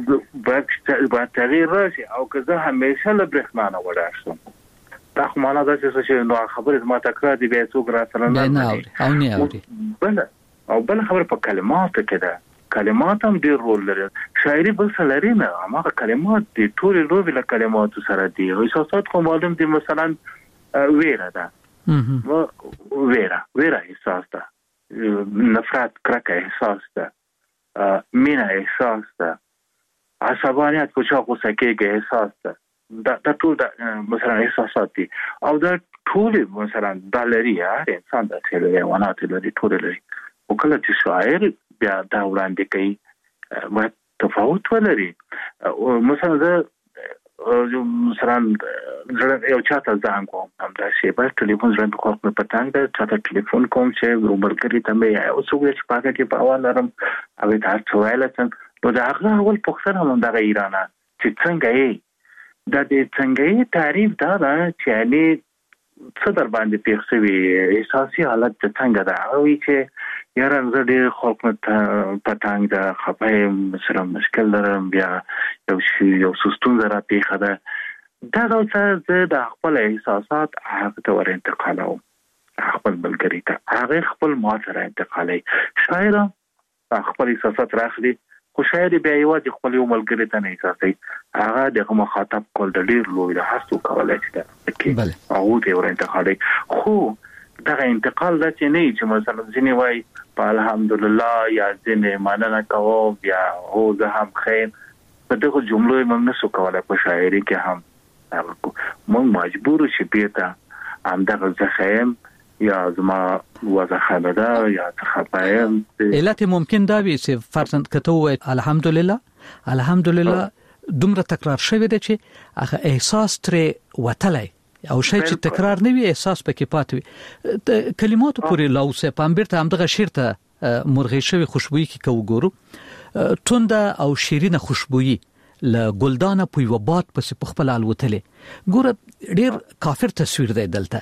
باید تغییر راشي او که زه همیشه له برېښنا نه وډار شم دا خو معنا دا چې نو خبرې زما تکرار دي بیا څوک راسره نه اوري. بله خبره په کلماتو کې ده. کلمات هم ډېر رول لري. شاعري بل څه لري نه هماغه کلمات دي ټولې لوبې له کلماتو سره دي. احساسات خو معلوم دي مثلا ویره ده ویره احساس ده نفرت کرکه احساس ده مینه احساس ده عصبانیت کو چا غوسه کېږي احساس ده دا ټول مثلا احساسات دي او دا ټول مثلا دلري هر انسان د حیوانات لري ټول لري او کله چې شاعر بیا دا وړاندې کوي ما تفاوت ولري مثلا مثلا یو چاته ځان کوم هم دا شی په ټلیفون ځان کوم په پټنګ دا چاته ټلیفون کوم چې وګورګری ته مې او څو چې پاګه کې په اول نرم او دا څوایلتن نو دا هغه اول پوښتنه هم د ایران چې څنګه یې د دې څنګه یې تعریف دا چې علي څه در باندې پیښوي احساسي حالت څنګه دا او چې یاره زه ډېر خلک پټنګ دا خپای سره مشکل لرم بیا یو سستون زرا پیښه ده دا څه د خپل احساسات هغه ته ور انتقالو خپل بلګری ته هغه خپل ما سره انتقالي شاعر خپل احساسات راخلي خو شاعر بیا یوازې خپل یو ملګری ته نه احساسي هغه د مخاطب کول د ډیر لوی د هڅو کولای شي بله او ته ور انتقالي خو دا انتقال د چې نه چې مثلا ځینی وای په الحمدلله یا ځینې ماننه کوو بیا هو زه هم خیر په دغه جملو موږ نسو کولای په شاعري کې هم موږ مجبور شو بیرته هم دغه ځخیم یا زما وضاحت ده یا تخپایم علت ممکن دا وي چې فرضاً کته الحمدلله دومره تکرار شوی دی چې هغه احساس ترې وتلی او شی چې تکرار نه وي احساس پکې پاتې وي کلماتو پورې لاوسه پامبرته هم دغه شعر ته مرغې شوی خوشبوئی کې کوګورو تونده او شیرینه خوشبوئی ل ګلدانه په یو باد پس په خپل الوتله ګوره ډیر کافر تصویر دی دلته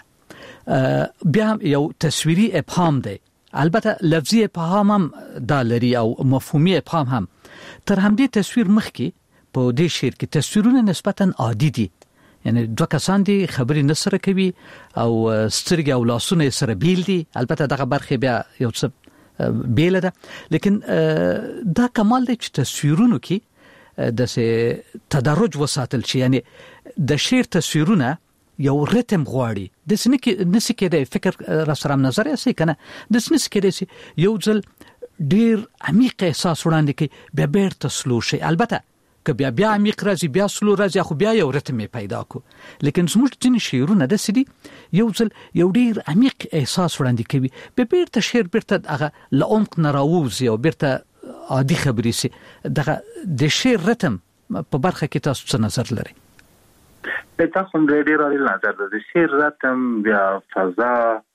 بیا یو تصویری ابهام دی البته لفظي ابهام هم دا لري او مفهومي ابهام هم تر همدې تصویر مخکې په دې شعر کې تصویرونه نسبتا عادي دي یعنی دوه کسان دي خبرې نسره کوي او سترګې او لاسونه سره بیل دي البته دغه برخه بیا یو څه بیل ده لیکن دا کمال دی چې تصویرونو کې د تدرج وساتل شي یعنی د شعر تصویرونه یو ریتم غواړي د نس کې د فکر را سره نظر یې کنه د نس کې یو ځل ډیر عمیق احساس وړاندې کې بیا بیرته سلو شي البته که بیا عمیق راځي بیا سلو راځي خو بیا یو ریتم پیدا کو لیکن زموږ ځینې شعرونه د سدي یو ځل یو ډیر عمیق احساس وړاندې کوي بیا بیرته شعر بیرته هغه لعمق نه راوځي او بیرته عادي خبرې سي دغه د شعر ریتم په برخه کې تاسو څه نظر لرئ دا کوم ډېر اړین نظر د شعر راتم بیا فضا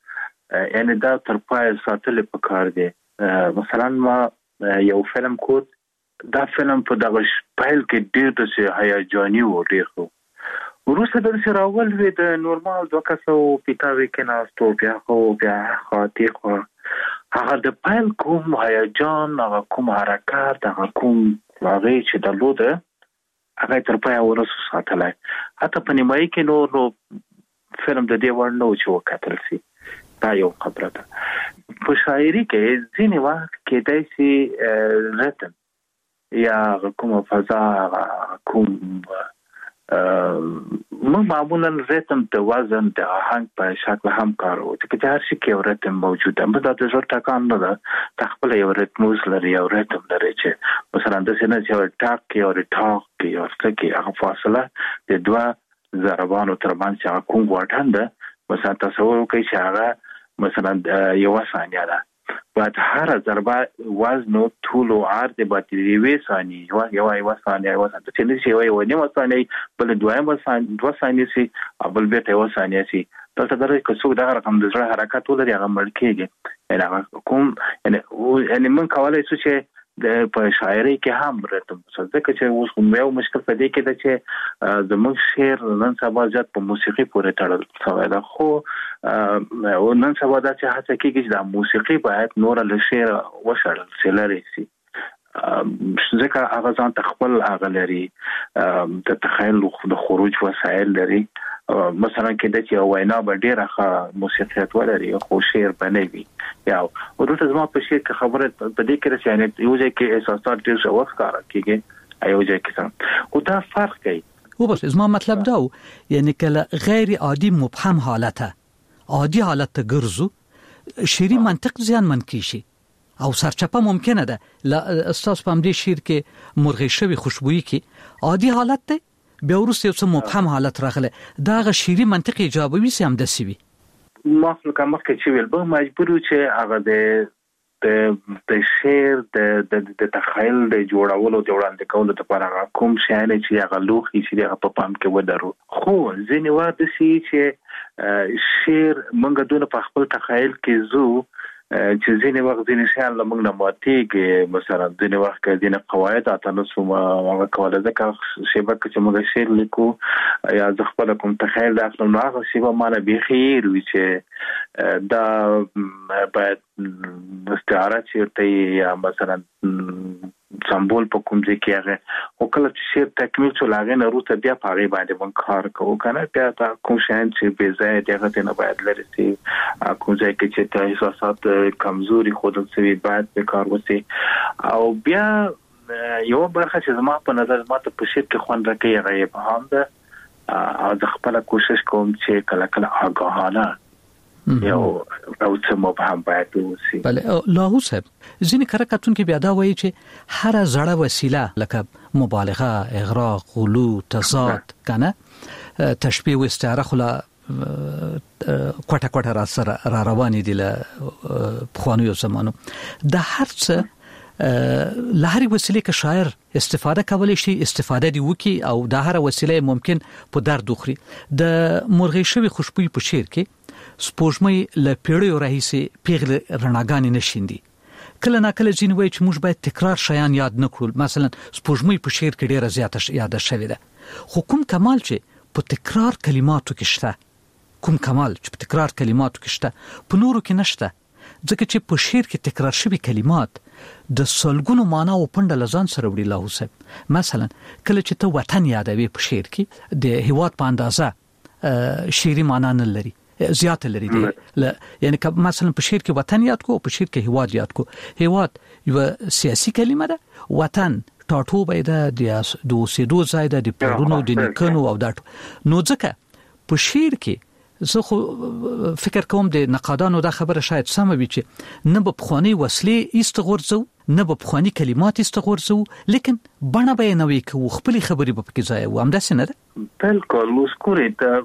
یعنی دا تر پای ساتل پکار دی مثلا ما یو فلم کو دا فلم په دغه پایل کې ډېر د هیجاني و ډېر خو ورسره د سره اول وی د نورمال دوه کسو پیټاوي کې ناستو بیا خو بیا خاطی خو هغه د پایل کوم هیجان هغه کوم حرکت هغه کوم هغه چې د لوده هغه تر پای ورسو ساتلای حتی په نیمایي کې نو فلم د دې ور نو چې وکتل سي دا یو خبره ده په شاعري کې ځینې وخت کې داسې رتم یا کوم فضا کوم موږ معمولا رتم د وزن د آهنګ په شکل هم کارو چې هر شي کې رتم موجوده مګر دا د زړه ټکان نه ده تخپل یو ریتموس لري او رتم لري چې مثلا د سینې چې ټاک کې او ټاک کې او څه کې هغه فاصله د دوه ضربانو ترمنځ چې کوم واټن ده مثلا تصور وکړئ چې هغه مثلا یو ثانیه ده بعد هر ضربه وزن او طول او عرض به یوې ثانیه یو ثانیه یو ثانیه چې نشي یو نیمه ثانیه بل دوه ثانیه سي او بل به یو ثانیه سي تاسو درې کوڅو دغه رقم د زړه حرکت ولري هغه مړ کېږي یعنی کوم یعنی من کولای شو چې د په شاعري کې هم رتم ځکه چې اوس کوم یو مشکل پدې کې ده چې زموږ شعر نن سبا زیات په موسیقي پورې تړل شوی ده خو نن سبا دا چې هڅه کېږي چې د موسیقي باید نور له شعر وشړل شي لري سي ځکه هغه ځان تخپل هغه لري د تخیل د خروج وسایل لري مثلا کې د چې وینا به ډیره ښه موسیقیت ولري خو شعر بنوي یا ورته زما په شعر کې خبره په دې کې چې یو ځای کې احساسات ډیر ښه وښکاره کېږي یو ځای کې څنګه او دا فرق کوي او بس زما مطلب دا یعنی کله غیر عادي مبهم حالته عادي حالت ته ګرځو شعري منطق زیان من کیږي او سرچپه ممکنه ده استاد په دې شعر کې مرغې شوی خوشبوئی کې عادي حالت ته بیا ورسته یو څه مبهم حالت راغله دا غ شيري منطق ایجابوي سم د سیوي مخکې چې ویل به مجبور چې هغه د شعر د تخیل د جوړولو د وړاندې کولو لپاره کوم شی نه چې هغه لوخي چې هغه په پام کې ودرو خو ځینې وخت سي چې شعر موږ دونه په خپل تخیل کې زو چې ځینې وخت ځینې شیان له موږ نه ماتېږي مثلا ځینې وخت کې ځینې قواعد تاسو هغه کوله ځکه شیبه چې موږ شعر لیکو یا ځ خپل کوم تخیل د اصل نو هغه شیبه معنی به خیر وي چې دا باید استعاره چیرته یا مثلا سمبول په کوم ځای کې هغه او کله چې شعر تکمیل شو لاغې نه روته بیا په هغه باندې مونږ کار کوو کنه بیا تا کوم شان چې به ځای دغه نه باید لري چې کوم ځای کې چې ته احساسات کمزوري خودل سوي باید به کار وسی او بیا یو برخه چې زما په نظر ماته په شعر کې خوند راکې هغه په هم ده او د خپل کوشش کوم چې کله کله آگاهانه یو او څه مبهم باید وسی بله لاهو صاحب ځینې کارکاتون کې بیا دا وایي چې هر زړه وسیله لکه مبالغه اغراق غلو تضاد کنه تشبیه و استعاره خلا کوټه را سره را روانې دي له خوانیو زمانو د هر څه لهري وسیله کې شاعر استفاده کولی شي استفاده دی وکي او د هر وسیله ممکن په درد وخري د مرغۍ شوی خوشبوئی په شعر کې سپوږمۍ له پیړیو راهیسې پیغله رڼاګانې نشیندي کله ناکله ځین وای چې موږ باید تکرار شیان یاد نکړو مثلا سپوږمۍ په شعر کې ډیره زیاته یاد شوی ده خو کوم کمال چې په تکرار کلماتو کې شته کوم کمال چې په تکرار کلماتو کې شته په نورو کې نشته ځکه چې په شعر کې تکرار شوی کلمات د سلګونو معنا او پند لزان سره وړي له حساب مثلا کله چې ته وطن یادوي په شعر کې د هیواد په اندازه شعري معنا نه لري زیات لري دي یعنی که مثلا په شعر کې وطن یاد کو په شعر کې هیواد یاد کو هیواد یو سیاسي کلمه ده وطن ټاټوبه ده د اوسېدو ځای ده د پلرونو د نیکونو او دا نو ځکه په شعر کې زه خو فکر کوم د نقادانو دا خبره شاید سمه وي چې نه به بخوانی وسلې استغورځو نه به بخوانی کلمات استغورځو لیکن بڼه به نوې کو خپل خبرې به پکې ځای و هم داسې نه ده بالکل وسکوري ته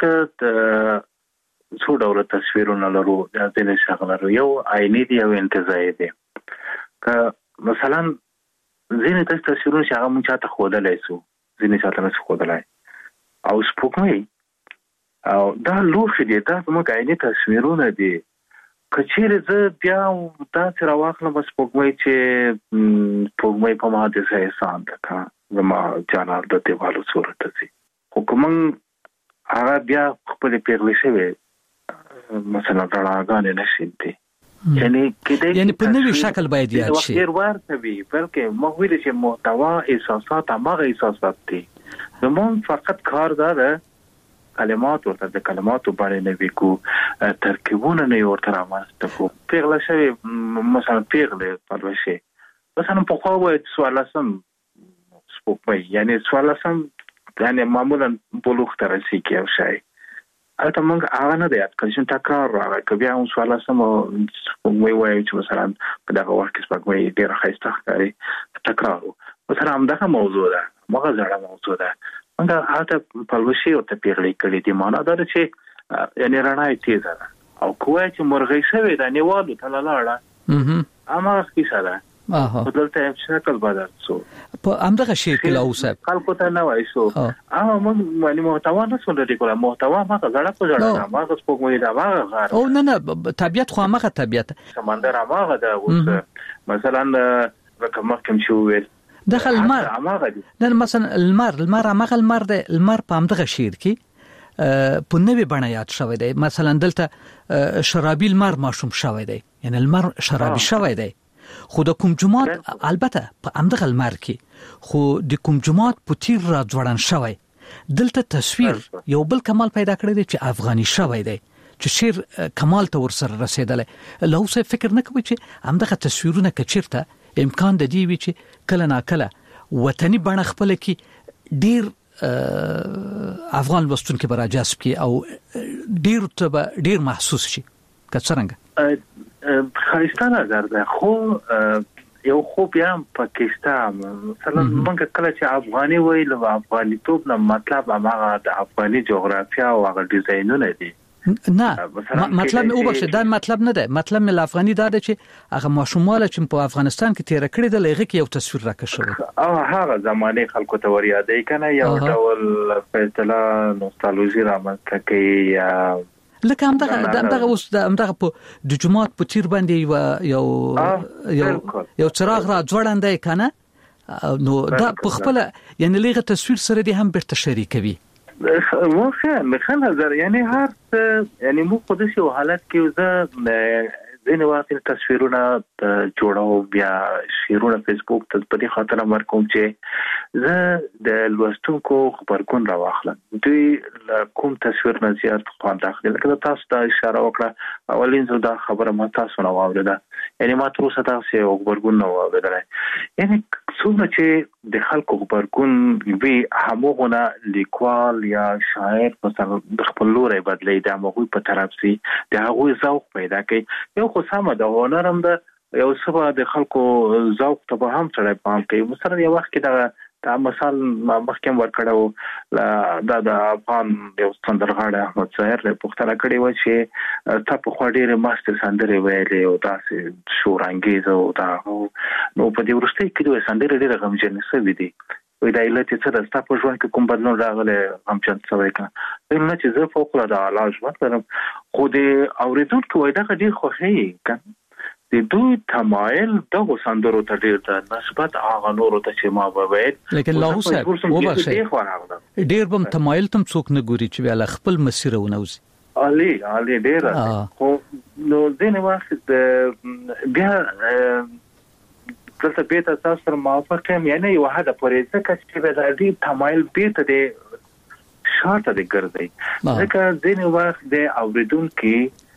مونږ څو ډول تصویرونه لرو د دې شغله یو عیني دی او انتزاعي دی که مثلا ځینې تصویرونه چې هغه مونږ ته خودلای سو ځینې چاته نه خودلای او سپوږمۍ او دا لوخي دي دا موږ عیني تصویرونه دي کچېره زه بیا دا تر واخله بس سپوږمۍ چې سپوږمۍ په ما د احسان ده کا زما جانال د دیوالو صورت دي حکومت هغه بیا خپل پیغلې شوی مثلا راغانې نشي یعنی په نوې شکل باید یاد شي ډیر ورته وي بلکې مو ویل چې محتوا احساسات هغه احساسات دي زمون فقط کار ده کلمات ورته د کلماتو باندې نه وکړو ترکیبونه نه ورته راوځته کو پیغله شوی مثلا پیغله پروشه مثلا په خو وای سوالسم سپوږمۍ یعنی سوالسم یعنی معمولا بلوغ ترسي کې او شای البته موږ هغه نه دی کله چې تکرار راغی که بیا هم سوالسم سپوږمۍ وای چې مثلا په دغه وخت کې سپوږمۍ ډیره ښایسته ښکاري تکرار مثلا همدغه موضوع ده مغه زړه موضوع ده دا هغه په لوشي او ته پیغلې کړې دي معنا دا چې یعنی رڼا یې تیز ده او کوی چې مرغۍ شوی دا نیوالو ته لاړه اما کیسه ده بدلته شکل بدل شو په همدغه شی کې لا اوسه خلکو ته نه وای شو اما موږ باندې محتوا نه څنګه ډیکولا محتوا ما غړه په جوړه ما سپوږمۍ دا ما غار او نه طبيعت خو ماغه طبيعت سمندر ماغه دا اوس مثلا کوم کوم شو ویل دخل المار نه مثلا المار ماغه المار ده المار په همدغه شیر کې په نوې بڼه یاد شوی دی مثلا دلته شرابي المار ماشوم شوی دی یعنی المار شرابي شوی دی خو د کوم جماعت البته په همدغه المار کې خو د کوم جماعت په تیر را ځوړن شوی دلته تصویر یو بل کمال پیدا کړی دی چې افغاني شوی دی چې شیر کمال ته ورسره رسیدله له اوسه فکر نه کوي چې همدغه تصویرونه کچیرته امکان د دی وی چې کله نا کله وطني بڼه خپل کې ډیر افغان لوستونکو برا جذب کی او ډیر محسوس شي که څنګه خاصه نظر ده خو یو خو بیا پاکستان مثلا موږ کله چې افغاني وایو افغاني توپ نه مطلب هغه د افغاني جغرافیا او هغه ډیزاینونه دي نه مطلب او بخښه دا مطلب نه ده مطلب مل افغاني دا ده چې هغه ماشوماله چې په افغانستان کې تیر کړی د لغه کې یو تصویر راکښو هغه زمانه خلکو ته وریادې کنه یو ډول په اصطلاح نوستالژي رامنځته کوي لکه همدغه اوس همدغه په د جمعات په تیر باندې یو چراغ را ځوړندای کنه نو دا په خپل یعنی لغه تصویر سره دي هم برته شریکوي مخه نظر یعنی هر یعنی مو خود شي حالت کې زه ځینې وخت تصویرونه جوړاو بیا شیرونه فیسبوک ته په دې خاطر امر کوم چې زه د لوستونکو خبرګون راوخلم دوی کوم تصویر نه زیات خوند اخلي لکه تاسو ته اشاره وکړه اولین زه دا خبره ما تاسو نه واوریده یعنی ما تر اوسه تاسو خبرګون نه واوریدل یعنی څومره چې د خلکو خبرګون وی همغه لیکوال یا شاعر مثلا د خپل لوري بدلی د هغه په طرف سي د هغه ذوق پیدا کوي یو خو سم د هنرم د یو سبا د خلکو ذوق ته هم سره پام کوي مثلا یو وخت کې دا مثال مخکې ورکړو د افغان یو سندرغاړی احمد ظاهر له پښتنه کړي و چې تاسو خو ډېر ماستر سندري ویلې او تاسو شورانګیز او دا نو په دې ورسته کې دوی سندري ډېر غمجن سوي دي وې دا علت څه د تاسو په ژوند کې کوم بدلون راغلی غمجن سوي کنه نو چې زه فوق العاده علاج وکړم خو دې اوریدونکو وای دا ډېر خوشي کنه د دوی تمایل دغه سندرو ته ډیر د نسبت هغه نورو ته چې ما وویل لیکن الله صاحب وبخښه ډیر بم تمایل تم څوک نه ګوري چې بیا خپل مسیر ونوزي علي ډیر خو نو دینه وخت بیا دلته به تاسو سره موافق یم یعنی یو هدا پرې ځکه چې به د دې تمایل به ته د شاته د ګرځي ځکه دینه وخت د اوریدونکو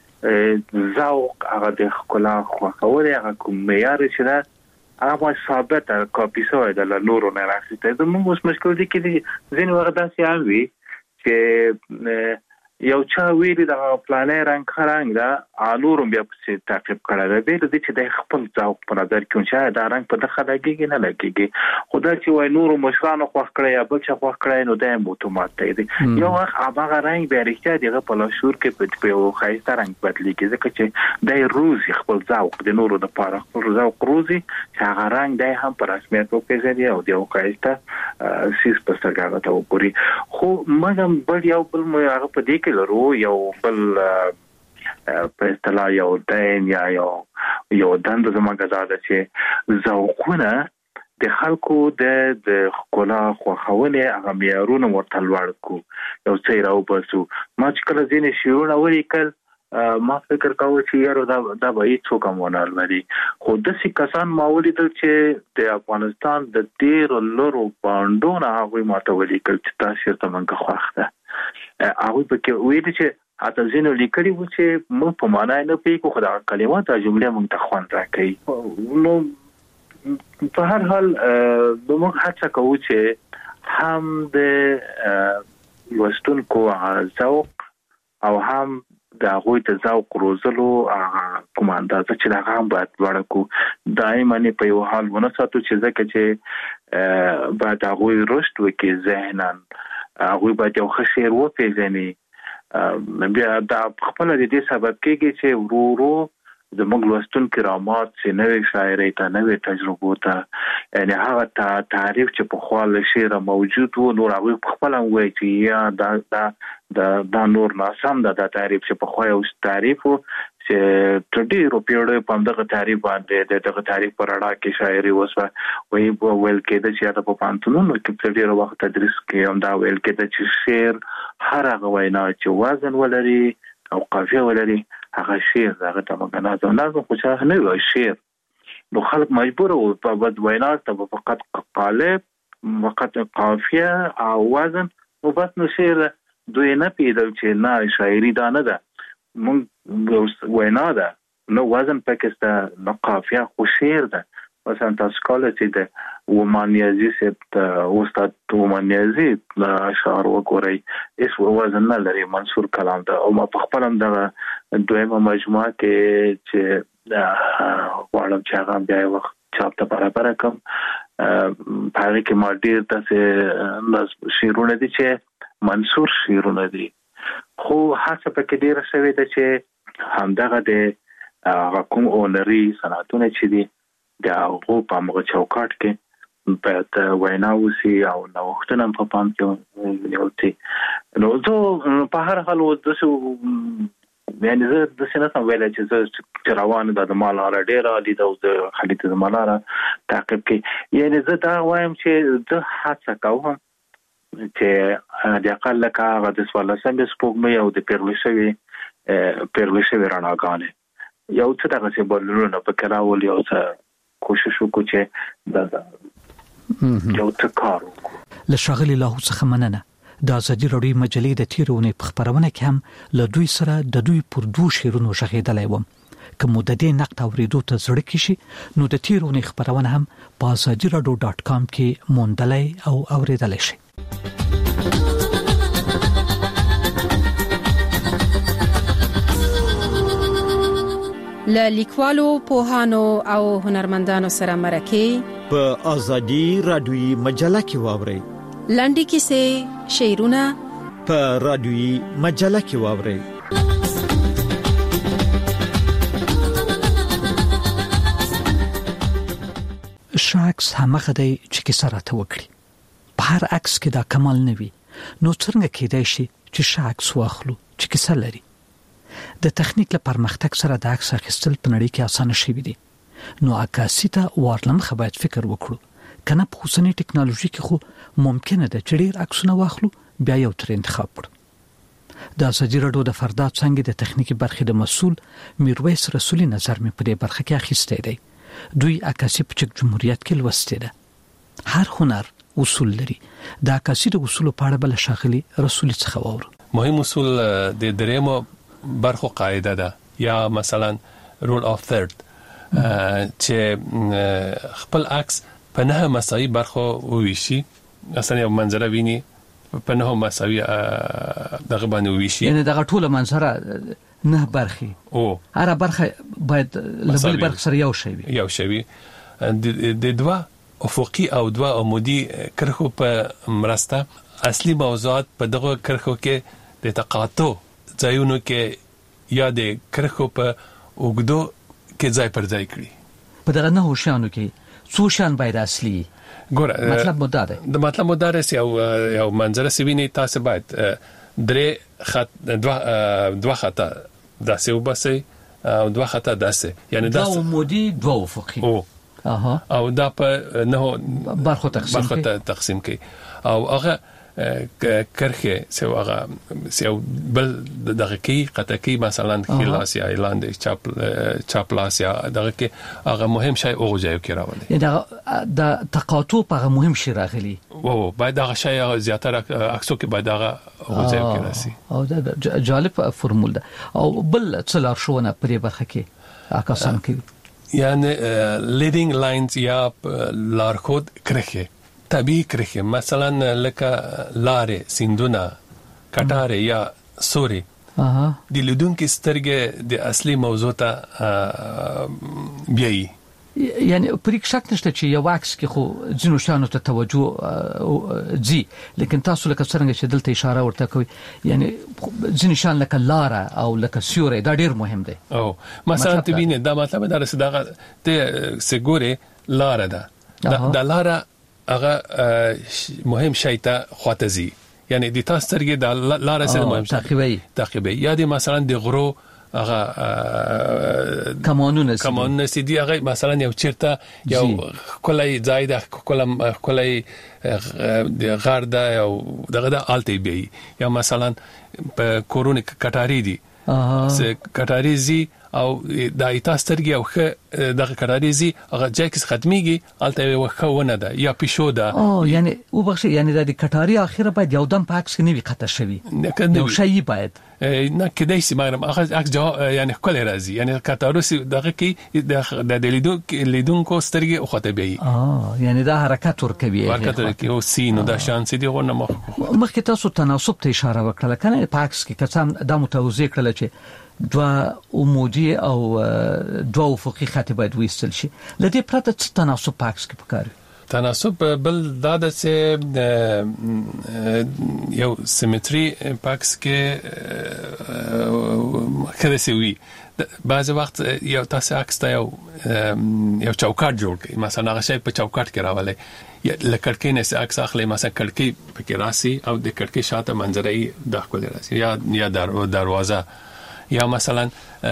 ذوق هغه د خلا خوخوره هغه کوم معیار چې دا هغه ثابت کاپی شوی د نورو نه راځي ته موږ اوس مشکل دي کې ځین وخت داسې اوي چې یو چا ویلي د پلانې رنگ خرنګ دا نورم بیا په تعقیب کړه به د چې د خپل ذوق په نظر کې چې دا رنگ په دغه لګيږي نه لګيږي خدای چې وای نورو مشرانو خوښ کړی یا بل څه خوښ کړی نو د اتومات دی یو وخت هغه رنگ به رښتیا دغه په لاشور کې په یو خایسته رنگ بدلېږي ځکه چې د روزي خپل ذوق د نورو د پاره خپل ذوق روزي چې هغه رنگ د هم په رسمیت وکړي او د یو خایسته سیس په سترګه ته وګوري خو مګم بل یو بل هغه په دې کې لرو یو بل په اصطلاح یو دین یا یو دند زموږه زاده چې ذوقونه د خلکو د خلا خوخونه هغه معیارونه ورتلوړ کو یو څه راو بسو ما چې کله ځینې شیرونه ولیکل ما فکر کاوه چې یارو دا به هیڅ کوم ونه لري خو د سې کسان ما ولیدل چې د افغانستان د ډیر لورو باندونه هغه ماته ولیکل چې تاسو ته منګه خوښه هغه په کې ویل چې اته زینو لیکلي و چې مو په معنا نه پیګو خدای کلمات او جمله مونږ ته خوند راکړي نو په هر حال موږ هڅه کوو چې هم د لوستونکو ذوق او هم د هغوی ته ذوق روزلو کوم اندازه چې دا هم باید ورکو دایماً په یو حال ونه ساتو چې ځکه چې بعد هغوی رشد وکړي ذهناً هغوی باید یو ښه شعر وپېژني بیا دا خپل د دې سبب کېږي چې ورو زموږ لوستونکو رامات چې نوې شاعرۍ ته نوې تجربو ته یعنی هغه تعریف چې په خپل شعر موجود وو نور هغه خپل وایي چې یا دا نور ناسم دا تعریف چې په خو یو تعریف وو چې ټډیرو پیړیو په دغه تعریف باندې دغه تعریف پر اړه کې شاعري وسوه وی ویل کېده چې دا په پانتونونو کې ټډیرو وخت تدریس کې هم دا ویل کېده چې شعر هر هغه وینا چې وزن ولري او قافیه ولري هغه شعر هغه ته مګنازو نه خو څه نه وي شعر نو خلک مجبور وو په بد وینا ته فقط قالب فقط قافیه او وزن او بس نو شعر دوی نه پیدل چې نه شاعري دا نه ده مونږ وینا ده نو وزن پاکستان نو قافیه خو شعر ده مثلا تاسو کله چې د ومانیازي سپت استاد ومانیازي اشعار وګورئ اس وزن نه لري منصور کلام ده او ما په خپل هم د دویمه مجموعه کې چې غواړم چې هغه بیا وخت چاپ ته برابر کوم په کې ما ډیر تاسو شیرونه دي چې منصور شیرونه دي خو هڅه پکې ډیره شوې ده چې همدغه د کوم اونري صنعتونه چې دي د هغو په موږ چوکاټ کې باید وینا وسی او نوښتونه په پام کې ونیولتي نو زه په هر حال ودسو یعنی زه د سینه ویل چې روان د مالاره ډیر علي د خالد زمالاره تعقیب کې یعنی زه دا وایم چې د هڅه کوم چې د اقل کاغه د سوال سم سپوږمۍ او د پیرلشوي رڼاګانې یو څه دغه څه بلونه په کراول یو څه کوشش وکړو چې دا یو څه کار وکړو لشغل له څخه مننه د ازادي راډیو مجلې د تیرونې په خبرونه کې هم له دوی سره د دوی پر دوه شیرونو شغېدلای وم کوم د دې نقد اوریدو ته زړه کې شي نو د تیرونې خبرونه هم په azadiradio.com کې موندلای او اوریدلای شي له لیکوالو پوهانو او هنرمندانو سره مرکه په ازادي راډیوي مجله کې واوري لنډي کیسې شعرونه په راډیوي مجله کې واوري شاکس همغه دی چې کیسه راته وکړي په هر عکس کې دا کمال نه وي نو څنګه کېدای شي چې شاکس واخلو چې کیسه لري د تخنیک له پرمختګ سره د عکس اخیستل په نړۍ کې اسانه شوی دی نو عکاسي ته ورلم باید فکر وکړو کنه په اوسنۍ ټکنالوژي کې خو ممکنه ده چې ډیر عکسونه واخلو بیا یو تر انتخاب کړو د ازادي راډیو د فردا څنګه د تخنیکی برخې د مسول میرویس رسولي نظر مې په دې برخه کې اخیسته دی دوی عکاسي په چک جمهوریت کې لوسته ده هر هنر اصول لري د عکاسي د اصول په اړه بل شاغلي رسولي څخه وره مهم اصول د درېمو برخو قاعده ده یا مثلا رول اف ثird چې خپل عکس په نه مساوي برخو وویشي اصلا یو منظره ویني په نه مساوي دغه باندې وویشي یعنی دغه ټوله منظره نه برخي او هر برخه باید لبل برخ سره یو شی د دوا افقي او دوا عمودي کرخو په مرسته اصلي موضوعات په دغه کرخو کې د تقاطع ځایونو کې یا د کرخو په وګدو کې ځای پر ځای کړی په دغه نه هوښیانو کې څو شان باید اصلي ګوره مطلب مدار د مطلب مدارس یو منظره سوینه تاسو باید درې خط دوه خطا داسې وبسي او دوه خطا داسې یعنی دا عمودي دوه افقي او دا په نه برخو تقسیم کوي او هغه کرخه سو بل دغه کې قطع کې مثلا خلاص یا اعلان چاپلاس یا دغه کې هغه مهم شی او ځای کې راولي د تقاطع په مهم شی راغلي او باید هغه شی زیاتره عکسو کې باید هغه او ځای کې راسي او دا جالب فرمول ده او بل څلور شونه پرې برخه کې اکاسان کې یعنی لیدینګ لاینز یا لارکود کرخه طبيعي کرخه مثلا لکه لارې سیندونه کټاره یا سوري د لیدونکو سترګې د اصلي موضوع ته بیاي یعنی پرې شک نشته چې یو عکس کې خو ځینو شانو ته توجه زی لیکن تاسو لکه څنګه چې دلته اشاره ورته کوي یعنی ځینو شان لکه لاره او لکه سوري دا ډیر مهم دی او مثلا تبینه دا مطلب دا رسیدغه ته سګوري لاره ده دا لاره هغه مهم شی ته خواتزي یعنی د تاسو سره د لاره سره مهم تعقیبي یا د مثلا د غرو هغه کمانونه سیدی هغه مثلا یو چیرته یو کولای ځای ده کولای د غار ده او دغه د الټي بي یا مثلا په کورونه کټاری دي کټاری زی او د ایتاسترګي او دغه کټاریزي هغه جاکس ختميږي الته وخونه ده یا پښو ده یعنی او بخښ یعنی د کټاری اخیره باید یو دم پاکس نه وي خطر شوی نو شي باید نه کدی سي مګر هغه عکس یعنی کله راځي یعنی کاتاروسی دغه کې د لیدونکو سترګې او خطبي یعنی دا حرکت ورکوي او سینو دا شان سي دی غوړنه مخکې تاسو تناسب ته اشاره وکړه کنه پاکس کې کڅام د متوازی کړل چې دوا عمودي او دوا افقي خط باید وېستل شي لدې پرته څه تناسب پاکس کې پکاري تناسب بل دا د یو سیمټري پاکس کې کله سی وي بعض وخت یو تاسو عکس ته یو چوکاټ جوړ کړئ مثلا هغه شی په چوکاټ کې راولئ لکړکې نه سي عکس اخلي مثلا کړکۍ پکې راسي او د کړکۍ شاته منظرې داخله راسي یا دروازه یا مثلا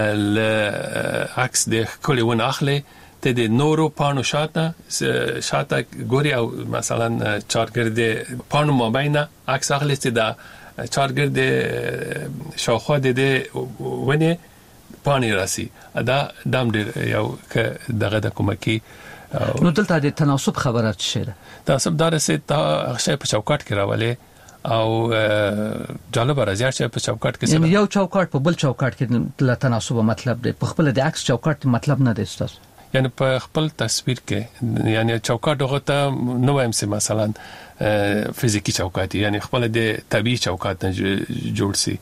عکس د کلیونه اخلي ته د نورو پانو شاته ګوري او مثلا چارګرد پانو مابینه عکس اخلي چې دا چارګرد شاوخوا د ونه پانی راسي دا دام یو دغه د کومکی نو دلته د تناسب خبرات شته تناسب دار سه تا شی په چوکاټ کې راولې او جالب راځي چې په چوکاټ کې یعنی یو چوکاټ په بل چوکاټ کې له تناسب مطلب دی په خپل د عکس چوکاټ مطلب نه دی ستاسو یعنی په خپل تصویر کې یعنی چوکاټ هغه ته نو هم سي مثلا فزیکی چوکاټ یعنی خپل د طبيعي چوکاټ نه جوړ سي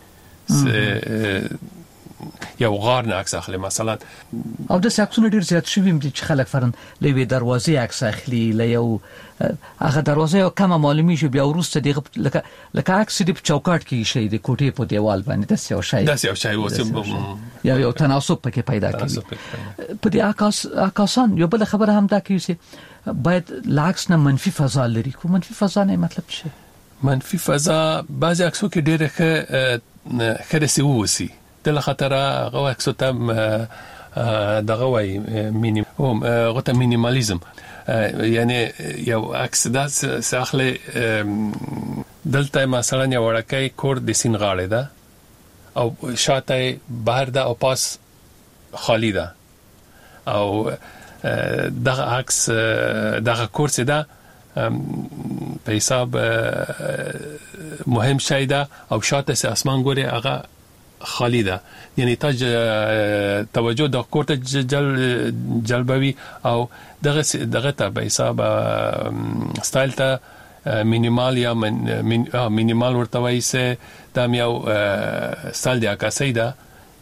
یو غار نه عکس اخلي مثلا او د ساکسونه ډیر زیات شویم چې خلک فرن لوي دروازې عکس اخلي ل یو هغه دروازه یو کومه معلومي شو بیا ورسته دغه لکه عکس دی په چوکاټ کې شي د کوټې په دیوال باندې داس یو شی یو تناسب پکې پیدا کیږي په دې عکاسان یو بل خبره هم دا کوي چې باید لاکس نه منفي فضا لري کو منفي فضا نه مطلب څه منفي فضا بعض عکسو کې ډېر خرسي ووسی د خطر هغه عکسو ته دغه وای مینیمالیزم یعنی یو عکس دا ساخله دلته مثلا یو ورکه کور د سین غاړه ده او شاته بهر ده او پاس خالی ده او دغه عکس دغه کورس ده په حساب مهم شی ده او شاته سه اسمان ګوري هغه خالی ده یعنی توجه د کوټه جلبوي او دغه ته به حساب سټایل ته مینیمال یا مینیمال ورته وایي سه د یو سټایل د عکاسۍ ده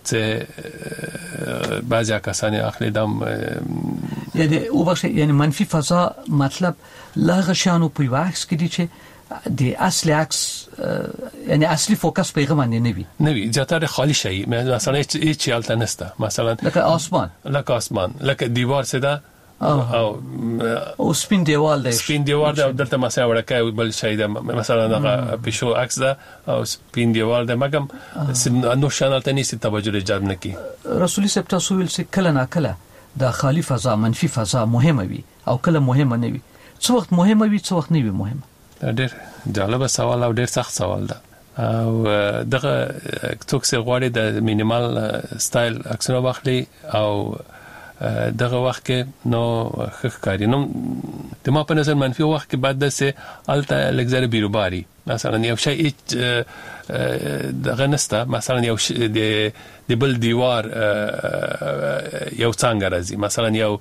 چې بعضی عکاسان اخلي دم یعنی او بخش یعنی منفي فضا مطلب لا غشانو په واکس کې دي چې د اصلي عکس یعنی اصلي فوکس په غمن نه وي زیاتره خالی شي مثلا هیڅ حالت نشته مثلا لکه آسمان لکه دیوار سده او سپین دیوال ده او دلته مثلا ورکه بل شي ده مثلا دغه پښو عکس ده او سپین دیوال ده مګم نو شانل ته نيسي توجه جلب نکي رسولي صاحب تاسو ویل چې کله نه کله د خالی فضا منفي فضا مهمه وي او کله مهمه نه وي څو وخت مهمه وي څو وخت نه وي مهمه ډېر جالب سوال او ډېر سخت سوال ده او دغه څوک غواړي د مینیمال سټایل عکسونه واخلي او دغه وخت کې نو خخکاری نو د ما په نظر منفي وخت کې بعد د سه الته لګزر بیروباري مثلا یو شی دغه نسته مثلا یو د بل دیوار یو څنګه راځي مثلا یو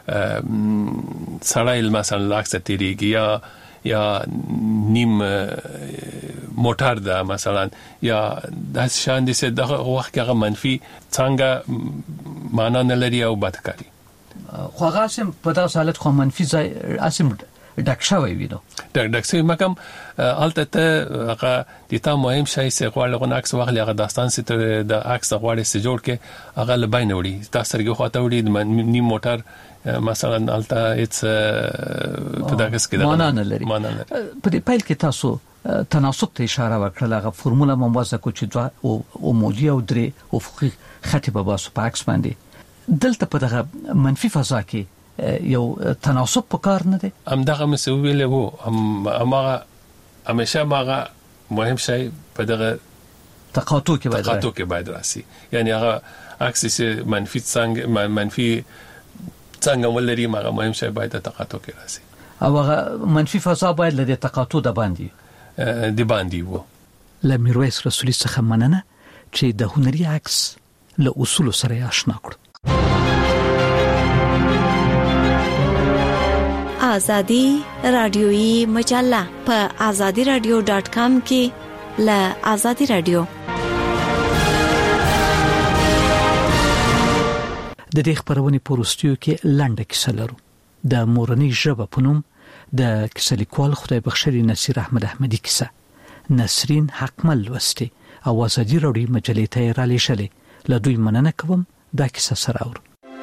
سړایل مثلا عکس تیریږي یا نیم موټر ده مثلا یا د شان دي چې دغه وخت کې منفي څنګه معنا نه لري او بدکاري خو هغه سم په تاسو حالت خو منفي ځای اسم ډکشاوي وینو ډکشاوي مکم الته هغه د تا مهم شي چې غواړي عکس واخلي هغه داستان ستر د عکس غواړي چې جوړ کې هغه لباین وړي تاسو رګه خواته وړي نیم موټر مثلا الته هیڅ په دغه کې معنا نه لري په دې پایل کې تاسو تناسب ته اشاره وکړه هغه فرموله موازه کو چې دوه او موجي او درې افقي خط په باسو پاکس باندې دلته په دغه منفي فضا کې یو تناسب په کار نه دی دغه مسویل وو همیشه ماغه مهم شی په دغه تقاطع کې باید راسي یعنی هغه عکس منفي څنګه ولري ماغه مهم شی باید تقاطع کې راسي او هغه منفي فضا باید له تقاطع د باندې وو لمیرویس رسولي څخه مننه چې د هنري عکس له اصول سره آشنا کړو. آزادی رادیویی مجله په azadiradio.com کې ل آزادی رادیو. د دې خبرونې پروستیو کې لنډه کیسه لرو. د مورنۍ ژبه په نوم د کیسه لیکوال خدای بخښلي نصیر احمد احمدي کیسه نسرین حقمل لوستي او آزادی رادیو مجلې ته را لېږلې. له دوی مننه کوم. دا کیسه سره اورو.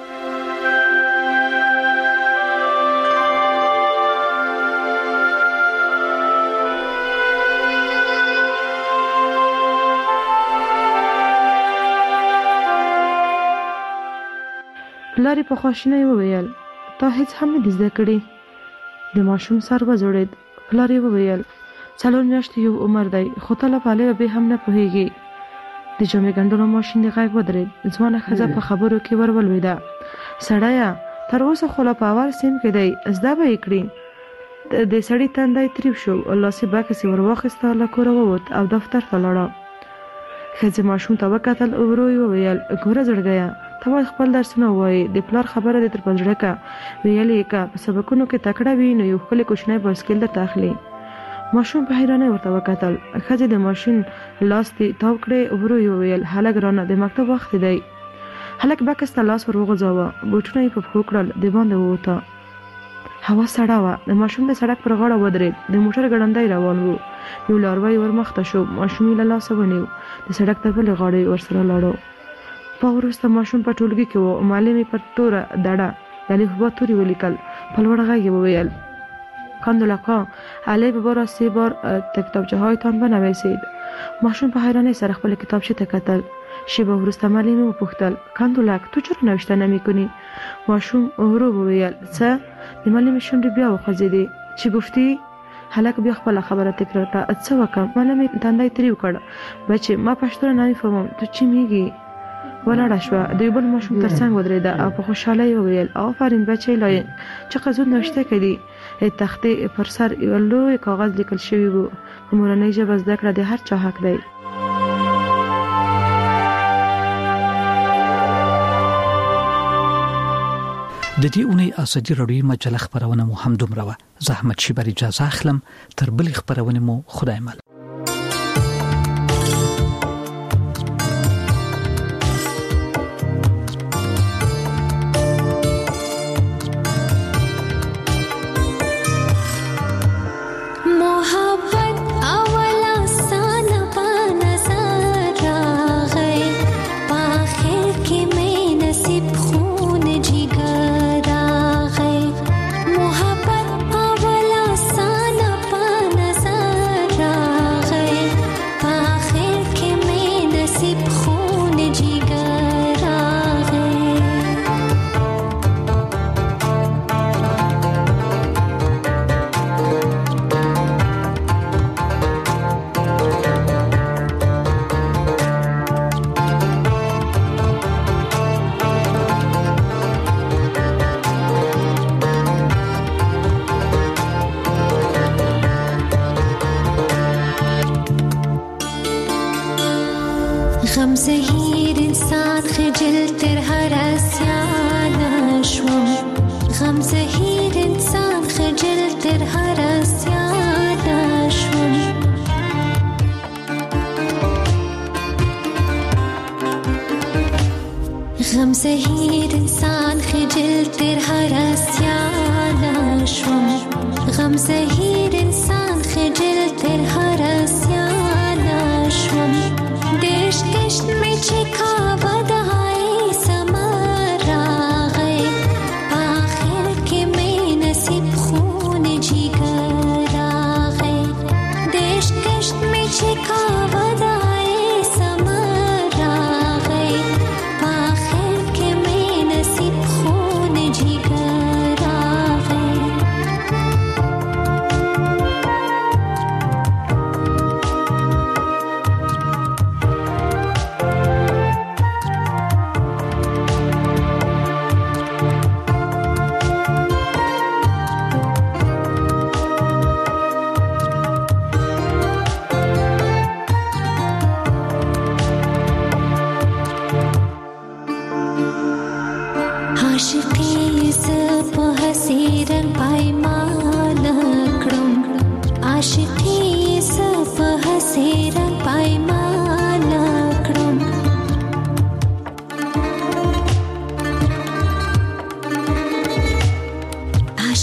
پلاری په خواشینۍ وویل تا هیڅ هم نه زده کړې. د ماشوم سر وځړېد. پلاری وویل 4 میاشتې یو عمر دی خو ته لا پاله به هم نه پوهیږي. د جامې ګنډلو ماشین د غږ ودرېد. ځوانه ښځه په خبرو کې ورولوېده. سړیه تر اوسه خو لا په اول سیم کې دی زده به یې کړي. د سړي تندی تریو شو. لاسي بکس یې ور واخیسته له کوره ووت او دفتر ته لاړه. ښځې ماشوم ته وکتل. ورو یې وویل ګوره زړګیه ته باید خپل درسونه ووایې. د پلار خبره دې تر پنجره که ویلې که په سبقونو کې تکړه وي نو یو ښکلی کوچنی بایسکل درته اخلي. ماشوم په حیرانۍ ورته وکتل. ښځې د ماشین لاس دې تاو کړې. ورو یې وویل هلک رانه د مکتب وخت دی. هلک بکس ته لاس ور وغځاوه. بوټونه یې په پښو کړل. د باندې ووته. هوا سړه وه. د ماشوم د سړک پر غاړه ودرېد. د موټر ګړندی روان و. یو لاروی ور مخته شو. ماشوم یې له لاسه ونیو. د سړک تر بلې غاړې ورسره لاړو. په وروسته ماشوم په ټولګي کې و. معلم یې پر توره دړه د الفبا توري ولیکل. په لوړ غږ یې وویل کاندولاکا الف بار 3 بار کتابچه‌هایتان بنویسید. ماشوم په حیرانۍ سره خپل کتابچه ته کتل. شیبه وروسته معلم یې وپوښتل کاندولاک تو چرا نوشته نمی‌کنی؟ ماشوم ورو وویل څه؟ د معلم شونډې بیا وخوځېدې. چې گفتی؟ هلک بیا خپل خبره تکرار کړه. څه وکم؟ معلم تندی تریو کړ. بچې ما پښتو نه نمی‌فهمم تو چی میگی؟ ولاړه شوه. د یو بل ماشوم ترڅنګ ودرېده او په خوشحالۍ وویل آفرین بچی لایق چقدر زود نوشته کړي. تختې پر سر یو لوی کاغذ لیکل شوی و. په مورنۍ ژبه زده کړه د هر چا حق دی. د دې اونۍ آزادی رادیو مجله خبرونه مو هم دومره وه. زحمت شي بر اجازه اخلم. تر بلې خبرونه مو خدای مل. غم زهیر انسان خجل تر هر اسیان شوم. غم زهیر انسان خجل تر هر اسیان شوم. غم زهیر انسان خجل تر هر اسیان شوم. غم زهیر انسان خجل تر هر اسیان شوم. دشت دشت میں چکا ودائی سمر آگئے. آخر کے میں نصیب خون جگر آگئے. دشت دشت میں چکا ودائی سمر آگئے. آخر کے میں نصیب خون جگر آگئے.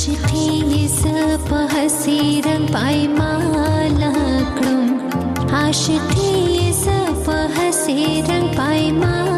عاشقي ز په حسیرن پایمال کړم عاشقي ز په حسیرن پایمال